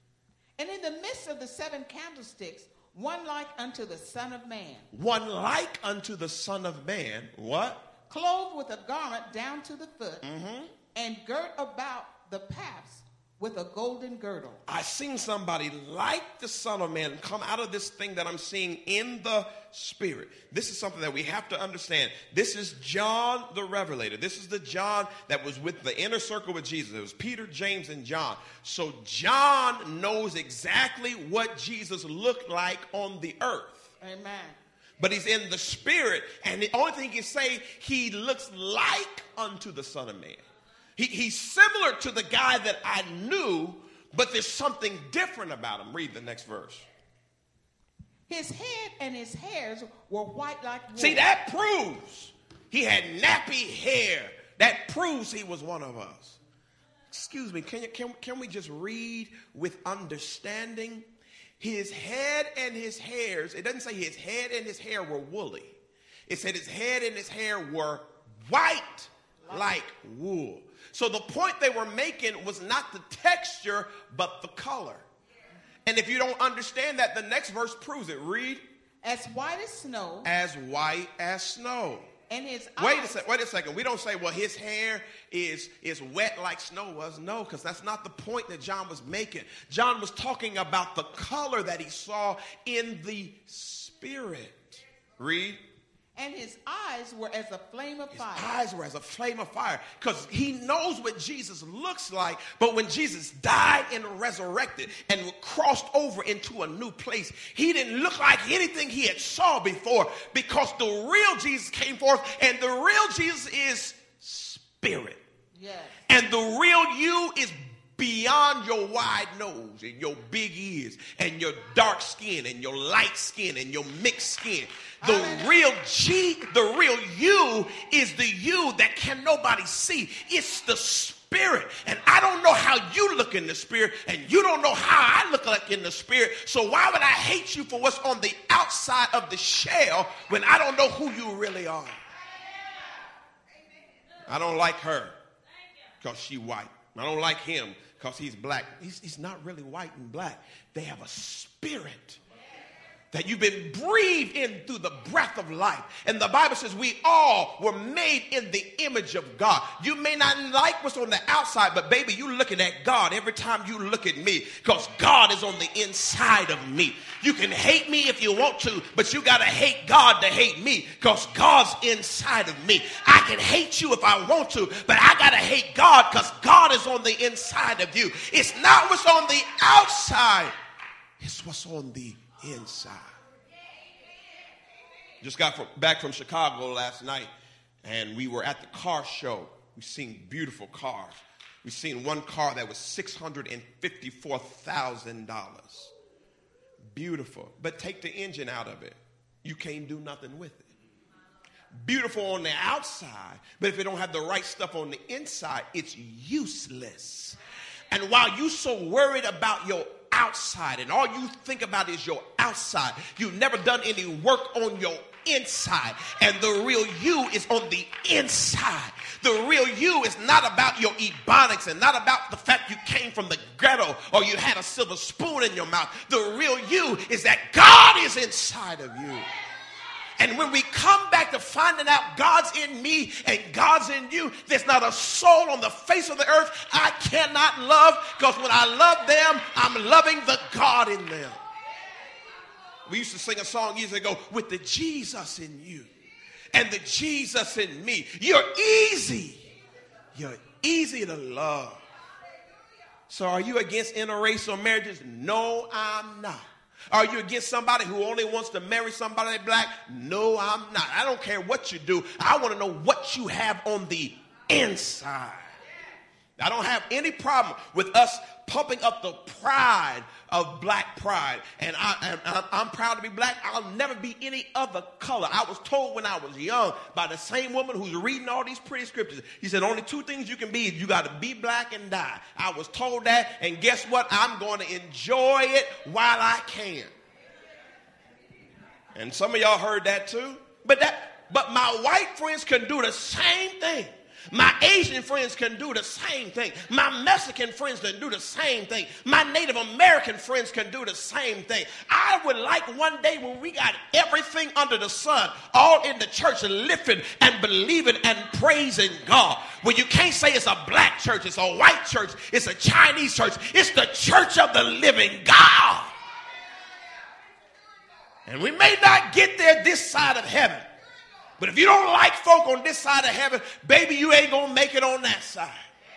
And in the midst of the seven candlesticks, one like unto the Son of Man. One like unto the Son of Man. What? Clothed with a garment down to the foot, Mm-hmm. and girt about the paps with a golden girdle. I seen somebody like the Son of Man come out of this thing that I'm seeing in the spirit. This is something that we have to understand. This is John the Revelator. This is the John that was with the inner circle with Jesus. It was Peter, James, and John. So John knows exactly what Jesus looked like on the earth. Amen. But he's in the spirit, and the only thing he can say, he looks like unto the Son of Man. He, he's similar to the guy that I knew, but there's something different about him. Read the next verse. His head and his hairs were white like wool. See, that proves he had nappy hair. That proves he was one of us. Excuse me, can, you, can, can we just read with understanding? His head and his hairs, it doesn't say his head and his hair were woolly. It said his head and his hair were white like wool. So the point they were making was not the texture, but the color. And if you don't understand that, the next verse proves it. Read. As white as snow. As white as snow. And his wait eyes. a sec, wait a second. We don't say, well, his hair is, is wet like snow was. No, because that's not the point that John was making. John was talking about the color that he saw in the spirit. Read. And his eyes were as a flame of His fire. eyes were as a flame of fire. Because he knows what Jesus looks like. But when Jesus died and resurrected and crossed over into a new place, he didn't look like anything he had saw before. Because the real Jesus came forth. And the real Jesus is spirit. Yes. And the real you is beyond your wide nose and your big ears and your dark skin and your light skin and your mixed skin. The real G, the real you is the you that can nobody see. It's the spirit. And I don't know how you look in the spirit, and you don't know how I look like in the spirit. So why would I hate you for what's on the outside of the shell when I don't know who you really are? I don't like her because she's white. I don't like him because he's black. He's, he's not really white and black. They have a spirit that you've been breathed in through the breath of life. And the Bible says we all were made in the image of God. You may not like what's on the outside, but baby, you're looking at God every time you look at me because God is on the inside of me. You can hate me if you want to, but you got to hate God to hate me because God's inside of me. I can hate you if I want to, but I got to hate God because God is on the inside of you. It's not what's on the outside. It's what's on the inside. Just got from, back from Chicago last night, and we were at the car show. We seen beautiful cars. We seen one car that was six hundred fifty-four thousand dollars. Beautiful, but take the engine out of it. You can't do nothing with it. Beautiful on the outside, but if it don't have the right stuff on the inside, it's useless. And while you so worried about your outside and all you think about is your outside, you've never done any work on your inside. And the real you is on the inside. The real you is not about your ebonics and not about the fact you came from the ghetto or you had a silver spoon in your mouth. The real you is that God is inside of you. And when we come back to finding out God's in me and God's in you, there's not a soul on the face of the earth I cannot love, because when I love them, I'm loving the God in them. We used to sing a song years ago, with the Jesus in you and the Jesus in me. You're easy. You're easy to love. So are you against interracial marriages? No, I'm not. Are you against somebody who only wants to marry somebody black? No, I'm not. I don't care what you do. I want to know what you have on the inside. I don't have any problem with us pumping up the pride of black pride. And I, I, I'm proud to be black. I'll never be any other color. I was told when I was young by the same woman who's reading all these pretty scriptures. He said, only two things you can be. You got to be black and die. I was told that. And guess what? I'm going to enjoy it while I can. And some of y'all heard that too. But that, but my white friends can do the same thing. My Asian friends can do the same thing. My Mexican friends can do the same thing. My Native American friends can do the same thing. I would like one day when we got everything under the sun, all in the church, lifting and believing and praising God. When you can't say it's a black church, it's a white church, it's a Chinese church, it's the church of the living God. And we may not get there this side of heaven. But if you don't like folk on this side of heaven, baby, you ain't going to make it on that side.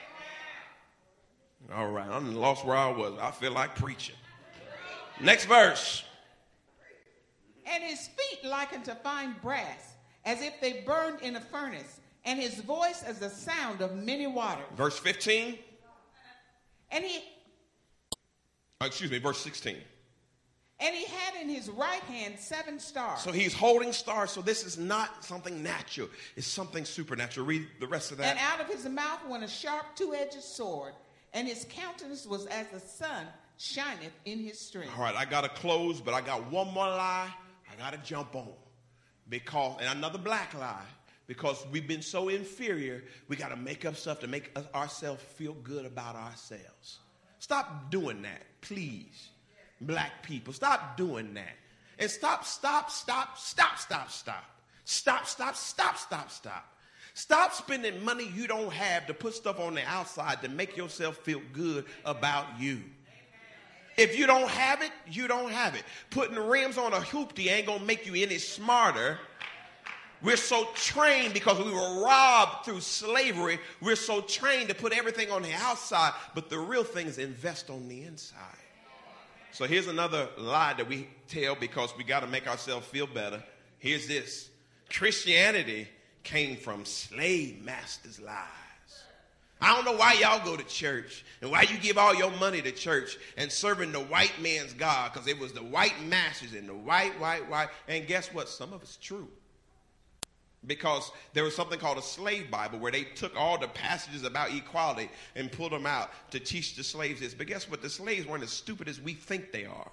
All right, I'm lost where I was. I feel like preaching. Next verse. And his feet like unto fine brass, as if they burned in a furnace, and his voice as the sound of many waters. Verse fifteen. And he, Oh, excuse me, verse sixteen. and he had in his right hand seven stars. So he's holding stars. So this is not something natural. It's something supernatural. Read the rest of that. And out of his mouth went a sharp two-edged sword, and his countenance was as the sun shineth in his strength. All right, I got to close, but I got one more lie I got to jump on. Because, and another black lie, because we've been so inferior, we got to make up stuff to make us, ourselves feel good about ourselves. Stop doing that, please. Black people, stop doing that. And stop, stop, stop, stop, stop, stop. Stop, stop, stop, stop, stop. Stop spending money you don't have to put stuff on the outside to make yourself feel good about you. If you don't have it, you don't have it. Putting rims on a hoopty ain't going to make you any smarter. We're so trained because we were robbed through slavery. We're so trained to put everything on the outside, but the real thing is invest on the inside. So here's another lie that we tell because we got to make ourselves feel better. Here's this. Christianity came from slave masters' lives. I don't know why y'all go to church and why you give all your money to church and serving the white man's God, because it was the white masters and the white, white, white. And guess what? Some of it's true. Because there was something called a slave Bible where they took all the passages about equality and pulled them out to teach the slaves this. But guess what? The slaves weren't as stupid as we think they are.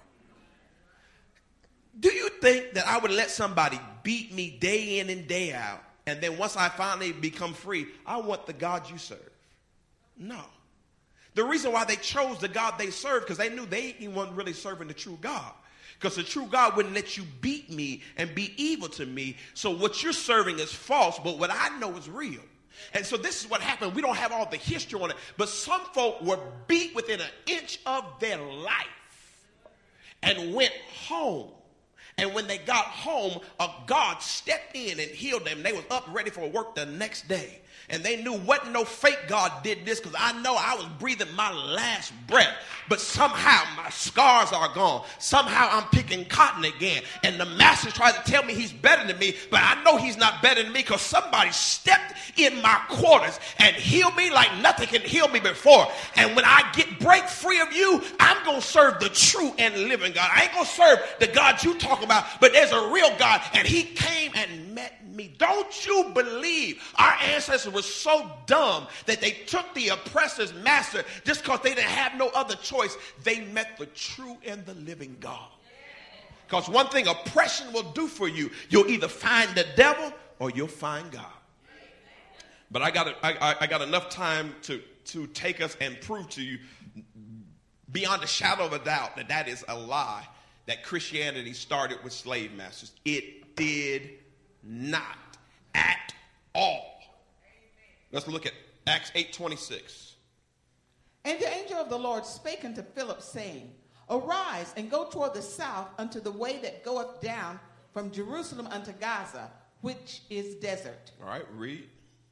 Do you think that I would let somebody beat me day in and day out, and then once I finally become free, I want the God you serve? No. The reason why they chose the God they served, because they knew they weren't really serving the true God. Because the true God wouldn't let you beat me and be evil to me. So what you're serving is false, but what I know is real. And so this is what happened. We don't have all the history on it, but some folk were beat within an inch of their life and went home. And when they got home, a God stepped in and healed them. They was up ready for work the next day. And they knew wasn't no fake God did this, because I know I was breathing my last breath. But somehow my scars are gone. Somehow I'm picking cotton again. And the master tried to tell me he's better than me, but I know he's not better than me because somebody stepped in my quarters and healed me like nothing can heal me before. And when I get break free of you, I'm going to serve the true and living God. I ain't going to serve the God you talk about, but there's a real God, and he came and met me. Don't you believe our ancestors were so dumb that they took the oppressor's master just because they didn't have no other choice? They met the true and the living God. Because one thing oppression will do for you, you'll either find the devil or you'll find God. But I got I, I got enough time to, to take us and prove to you beyond a shadow of a doubt that that is a lie, that Christianity started with slave masters. It did not at all. Let's look at Acts eight twenty-six. And the angel of the Lord spake unto Philip, saying, Arise and go toward the south unto the way that goeth down from Jerusalem unto Gaza, which is desert. All right, read.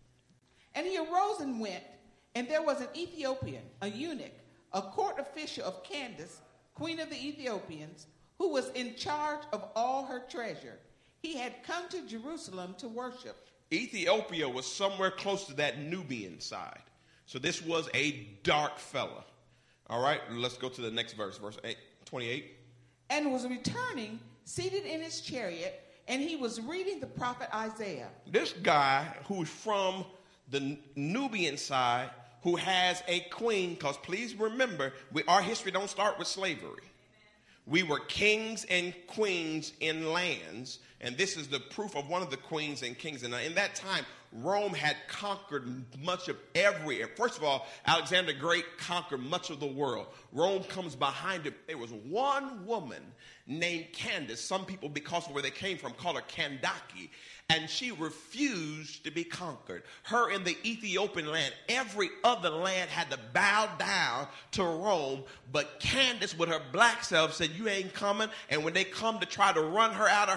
And he arose and went, and there was an Ethiopian, a eunuch, a court official of Candace, queen of the Ethiopians, who was in charge of all her treasure. He had come to Jerusalem to worship. Ethiopia was somewhere close to that Nubian side. So this was a dark fella. All right, let's go to the next verse, verse eight, twenty-eight. And was returning, seated in his chariot, and he was reading the prophet Isaiah. This guy who's from the Nubian side, who has a queen, because please remember, we, our history don't start with slavery. We were kings and queens in lands, and this is the proof of one of the queens and kings. And in that time, Rome had conquered much of every, first of all, Alexander the Great conquered much of the world. Rome comes behind it. There was one woman named Candace. Some people, because of where they came from, call her Kandake. And she refused to be conquered. Her in the Ethiopian land, every other land had to bow down to Rome. But Candace, with her black self, said, you ain't coming. And when they come to try to run her out of her land,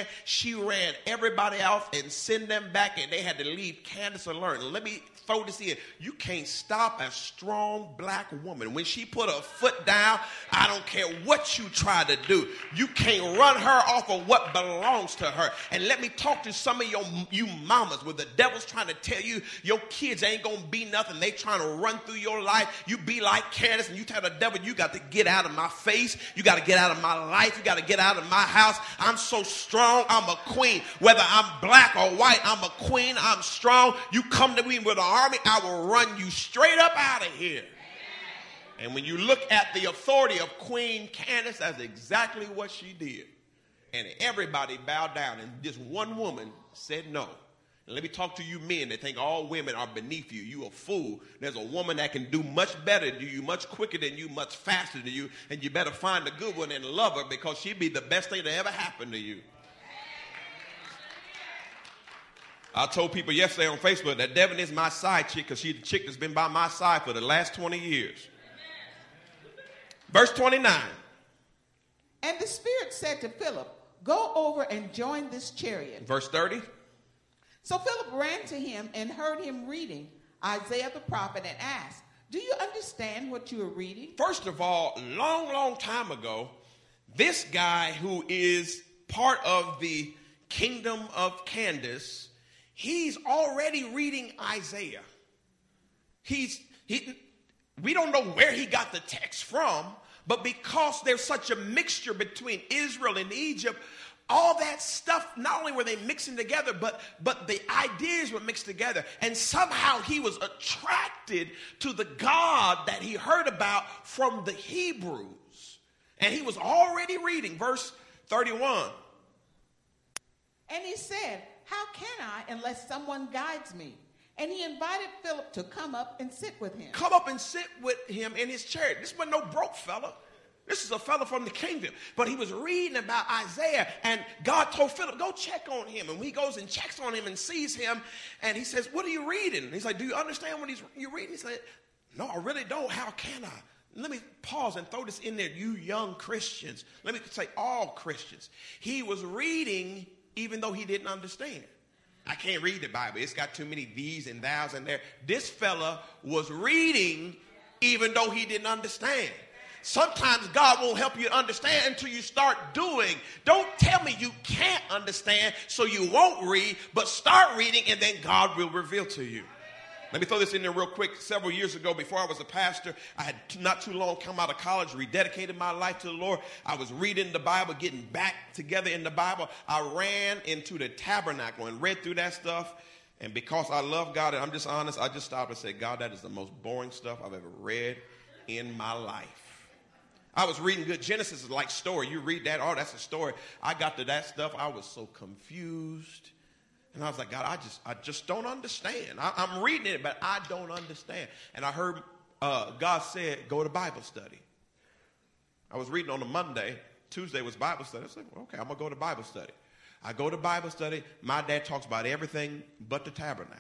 ran, she ran everybody else and send them back, and they had to leave Candace alone. And let me throw this in. You can't stop a strong black woman. When she put her foot down, I don't care what you try to do. You can't run her off of what belongs to her. And let me talk to some of your you mamas where the devil's trying to tell you your kids ain't going to be nothing. They trying to run through your life. You be like Candace, and you tell the devil, you got to get out of my face. You got to get out of my life. You got to get out of my house. I'm so strong. I'm a queen. Whether I'm black or white, I'm a queen. I'm strong. You come to me with an army, I will run you straight up out of here. And when you look at the authority of Queen Candace, that's exactly what she did. And everybody bowed down, and this one woman said no. And let me talk to you men that think all women are beneath you. You a fool. There's a woman that can do much better than you, much quicker than you, much faster than you, and you better find a good one and love her, because she'd be the best thing that ever happened to you. I told people yesterday on Facebook that Devin is my side chick, because she's the chick that's been by my side for the last twenty years. Verse twenty-nine. And the Spirit said to Philip, go over and join this chariot. Verse thirty. So Philip ran to him and heard him reading Isaiah the prophet and asked, do you understand what you are reading? First of all, long, long time ago, this guy who is part of the kingdom of Candace, he's already reading Isaiah. He's he, we don't know where he got the text from, but because there's such a mixture between Israel and Egypt, all that stuff, not only were they mixing together, but, but the ideas were mixed together. And somehow he was attracted to the God that he heard about from the Hebrews. And he was already reading verse thirty-one. And he said, how can I unless someone guides me? And he invited Philip to come up and sit with him. Come up and sit with him in his chariot. This wasn't no broke fella. This is a fella from the kingdom. But he was reading about Isaiah, and God told Philip, go check on him. And when he goes and checks on him and sees him, and he says, what are you reading? And he's like, do you understand what he's, you're reading? He said, no, I really don't. How can I? Let me pause and throw this in there, you young Christians. Let me say all Christians. He was reading even though he didn't understand. I can't read the Bible. It's got too many these and thous in there. This fella was reading even though he didn't understand. Sometimes God won't help you understand until you start doing. Don't tell me you can't understand so you won't read, but start reading and then God will reveal to you. Let me throw this in there real quick. Several years ago, before I was a pastor, I had not too long come out of college, rededicated my life to the Lord. I was reading the Bible, getting back together in the Bible. I ran into the tabernacle and read through that stuff. And because I love God, and I'm just honest, I just stopped and said, God, that is the most boring stuff I've ever read in my life. I was reading good. Genesis is like story. You read that, oh, that's a story. I got to that stuff. I was so confused. And I was like, God, I just I just don't understand. I, I'm reading it, but I don't understand. And I heard uh, God said, go to Bible study. I was reading on a Monday. Tuesday was Bible study. I was like, well, okay, I'm going to go to Bible study. I go to Bible study. My dad talks about everything but the tabernacle.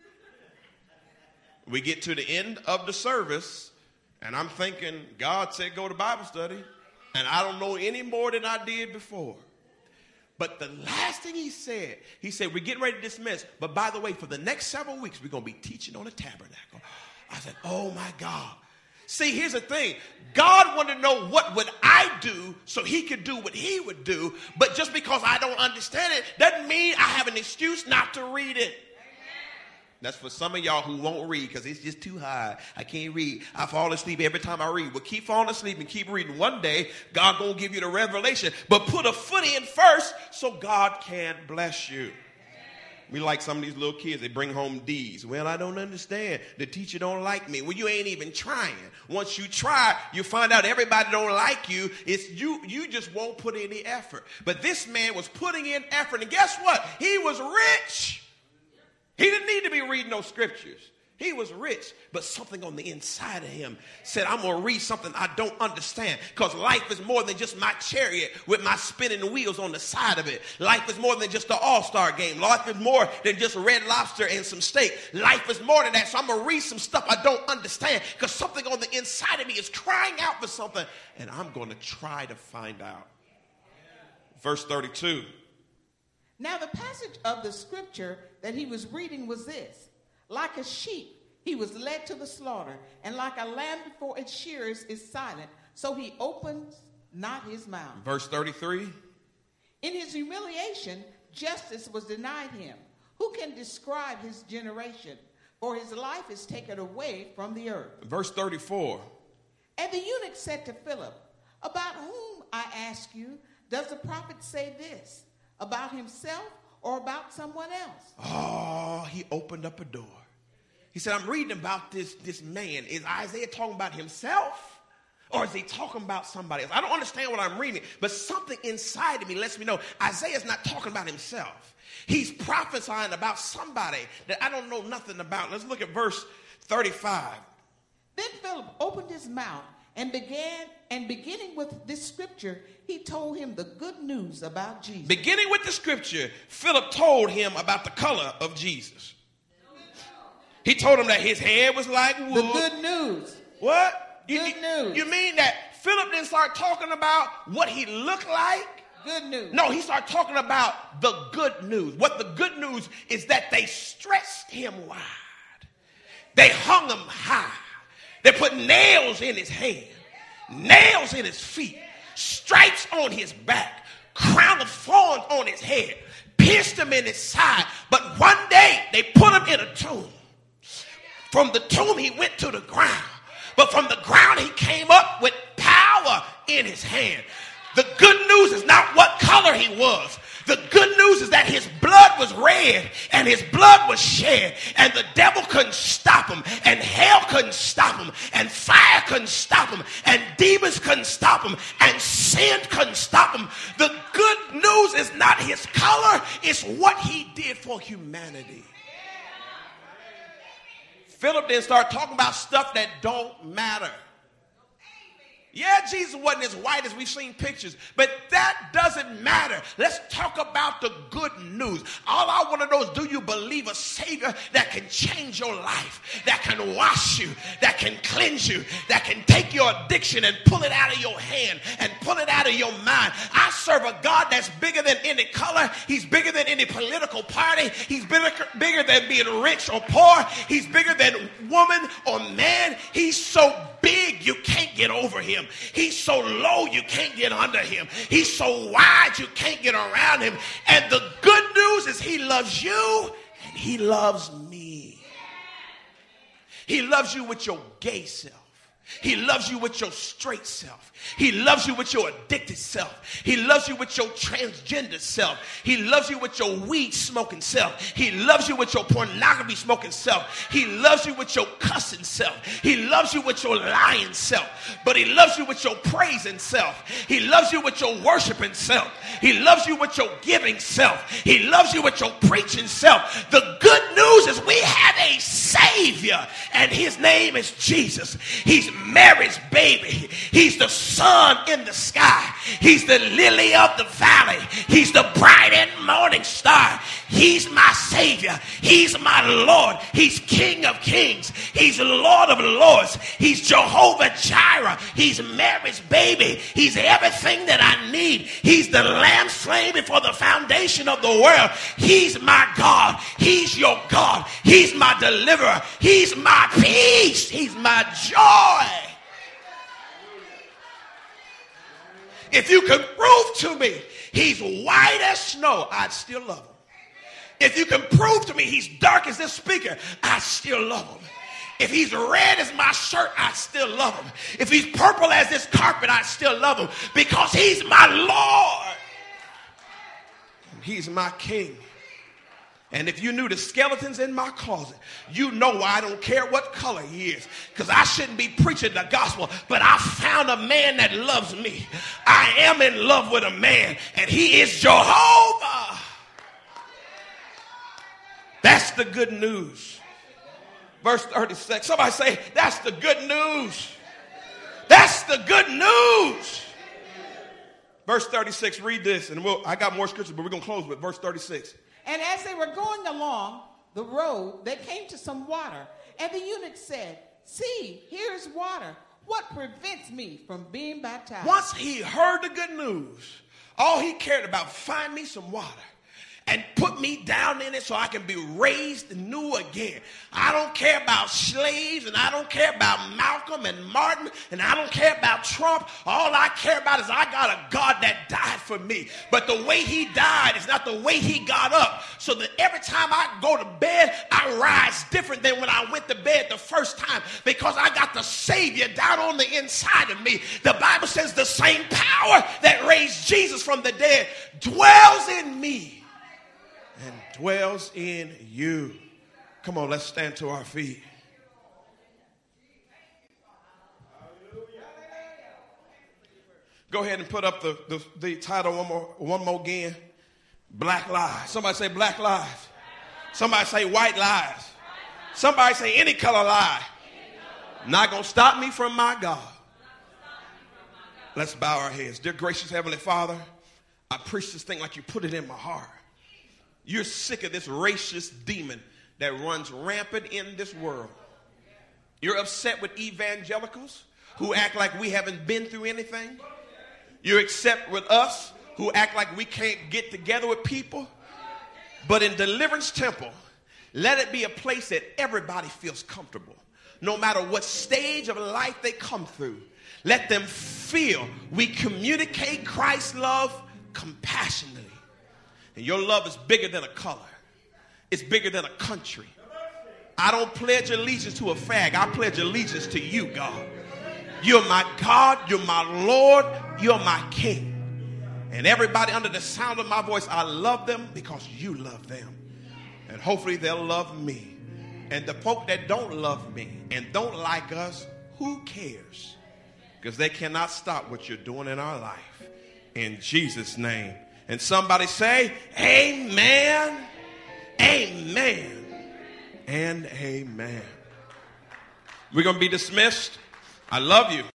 We get to the end of the service, and I'm thinking, God said go to Bible study, and I don't know any more than I did before. But the last thing he said, he said, we're getting ready to dismiss. But by the way, for the next several weeks, we're going to be teaching on the tabernacle. I said, oh, my God. See, here's the thing. God wanted to know what would I do so he could do what he would do. But just because I don't understand it doesn't mean I have an excuse not to read it. That's for some of y'all who won't read because it's just too hard. I can't read. I fall asleep every time I read. Well, keep falling asleep and keep reading. One day, God going to give you the revelation. But put a foot in first so God can bless you. We like some of these little kids. They bring home D's. Well, I don't understand. The teacher don't like me. Well, you ain't even trying. Once you try, you find out everybody don't like you. It's you. You just won't put any effort. But this man was putting in effort. And guess what? He was rich. He didn't need to be reading those scriptures. He was rich, but something on the inside of him said, I'm going to read something I don't understand, because life is more than just my chariot with my spinning wheels on the side of it. Life is more than just the all-star game. Life is more than just Red Lobster and some steak. Life is more than that, so I'm going to read some stuff I don't understand, because something on the inside of me is crying out for something, and I'm going to try to find out. Verse thirty-two. Now the passage of the scripture that he was reading was this: like a sheep, he was led to the slaughter, and like a lamb before its shearers is silent, so he opens not his mouth. Verse thirty-three. In his humiliation, justice was denied him. Who can describe his generation? For his life is taken away from the earth. Verse thirty-four. And the eunuch said to Philip, about whom, I ask you, does the prophet say this? About himself or about someone else? Oh, he opened up a door. He said, I'm reading about this, this man. Is Isaiah talking about himself? Or is he talking about somebody else? I don't understand what I'm reading, but something inside of me lets me know Isaiah's not talking about himself. He's prophesying about somebody that I don't know nothing about. Let's look at verse thirty-five. Then Philip opened his mouth and began, and beginning with this scripture, he told him the good news about Jesus. Beginning with the scripture, Philip told him about the color of Jesus. He told him that his hair was like wood. The good news. What? You, Good you, news. You mean that Philip didn't start talking about what he looked like? Good news. No, he started talking about the good news. What the good news is that they stretched him wide. They hung him high. They put nails in his hand, nails in his feet, stripes on his back, crown of thorns on his head, pierced him in his side. But one day they put him in a tomb. From the tomb he went to the ground. But from the ground he came up with power in his hand. The good news is not what color he was. The good news is that his blood was red and his blood was shed, and the devil couldn't stop him, and hell couldn't stop him, and fire couldn't stop him, and demons couldn't stop him, and sin couldn't stop him. The good news is not his color, it's what he did for humanity. Philip didn't start talking about stuff that don't matter. Yeah, Jesus wasn't as white as we've seen pictures, but that doesn't matter. Let's talk about the good news. All I want to know is, do you believe a Savior that can change your life, that can wash you, that can cleanse you, that can take your addiction and pull it out of your hand and pull it out of your mind? I serve a God that's bigger than any color. He's bigger than any political party. He's bigger, bigger than being rich or poor. He's bigger than woman or man. He's so big you can't get over him. He's so low you can't get under him. He's so wide you can't get around him. And the good news is he loves you and he loves me. He loves you with your gay self. He loves you with your straight self. He loves you with your addicted self. He loves you with your transgender self. He loves you with your weed smoking self. He loves you with your pornography smoking self. He loves you with your cussing self. He loves you with your lying self. But he loves you with your praising self. He loves you with your worshiping self. He loves you with your giving self. He loves you with your preaching self. The good news is we have a Savior, and his name is Jesus. He's Mary's baby. He's the sun in the sky. He's the lily of the valley. He's the bright and morning star. He's my Savior. He's my Lord. He's King of kings. He's Lord of lords. He's Jehovah Jireh. He's Mary's baby. He's everything that I need. He's the lamb slain before the foundation of the world. He's my God. He's your God. He's my deliverer. He's my peace. He's my joy. If you can prove to me he's white as snow, I'd still love him. If you can prove to me he's dark as this speaker, I still love him. If he's red as my shirt, I still love him. If he's purple as this carpet, I still love him, because he's my Lord. He's my King. And if you knew the skeletons in my closet, you know why I don't care what color he is. Because I shouldn't be preaching the gospel, but I found a man that loves me. I am in love with a man, and he is Jehovah. That's the good news. Verse thirty-six. Somebody say, that's the good news. That's the good news. Verse thirty-six, read this. And we'll, I got more scriptures, but we're going to close with verse thirty-six. And as they were going along the road, they came to some water. And the eunuch said, see, here is water. What prevents me from being baptized? Once he heard the good news, all he cared about, find me some water. and put me down in it so I can be raised new again. I don't care about slaves, and I don't care about Malcolm and Martin, and I don't care about Trump. All I care about is I got a God that died for me. But the way he died is not the way he got up. So that every time I go to bed, I rise different than when I went to bed the first time, because I got the Savior down on the inside of me. The Bible says the same power that raised Jesus from the dead dwells in me and dwells in you. Come on, let's stand to our feet. Go ahead and put up the, the, the title one more, one more again. Black lives. Somebody say black lives. Somebody say white lies. Somebody say any color lie. Not going to stop me from my God. Let's bow our heads. Dear gracious Heavenly Father, I preach this thing like you put it in my heart. You're sick of this racist demon that runs rampant in this world. You're upset with evangelicals who act like we haven't been through anything. You're upset with us who act like we can't get together with people. But in Deliverance Temple, let it be a place that everybody feels comfortable. No matter what stage of life they come through, let them feel we communicate Christ's love compassionately. And your love is bigger than a color. It's bigger than a country. I don't pledge allegiance to a fag. I pledge allegiance to you, God. You're my God. You're my Lord. You're my King. And everybody under the sound of my voice, I love them because you love them. And hopefully they'll love me. And the folk that don't love me and don't like us, who cares? Because they cannot stop what you're doing in our life. In Jesus' name. And somebody say, amen, amen, and amen. We're going to be dismissed. I love you.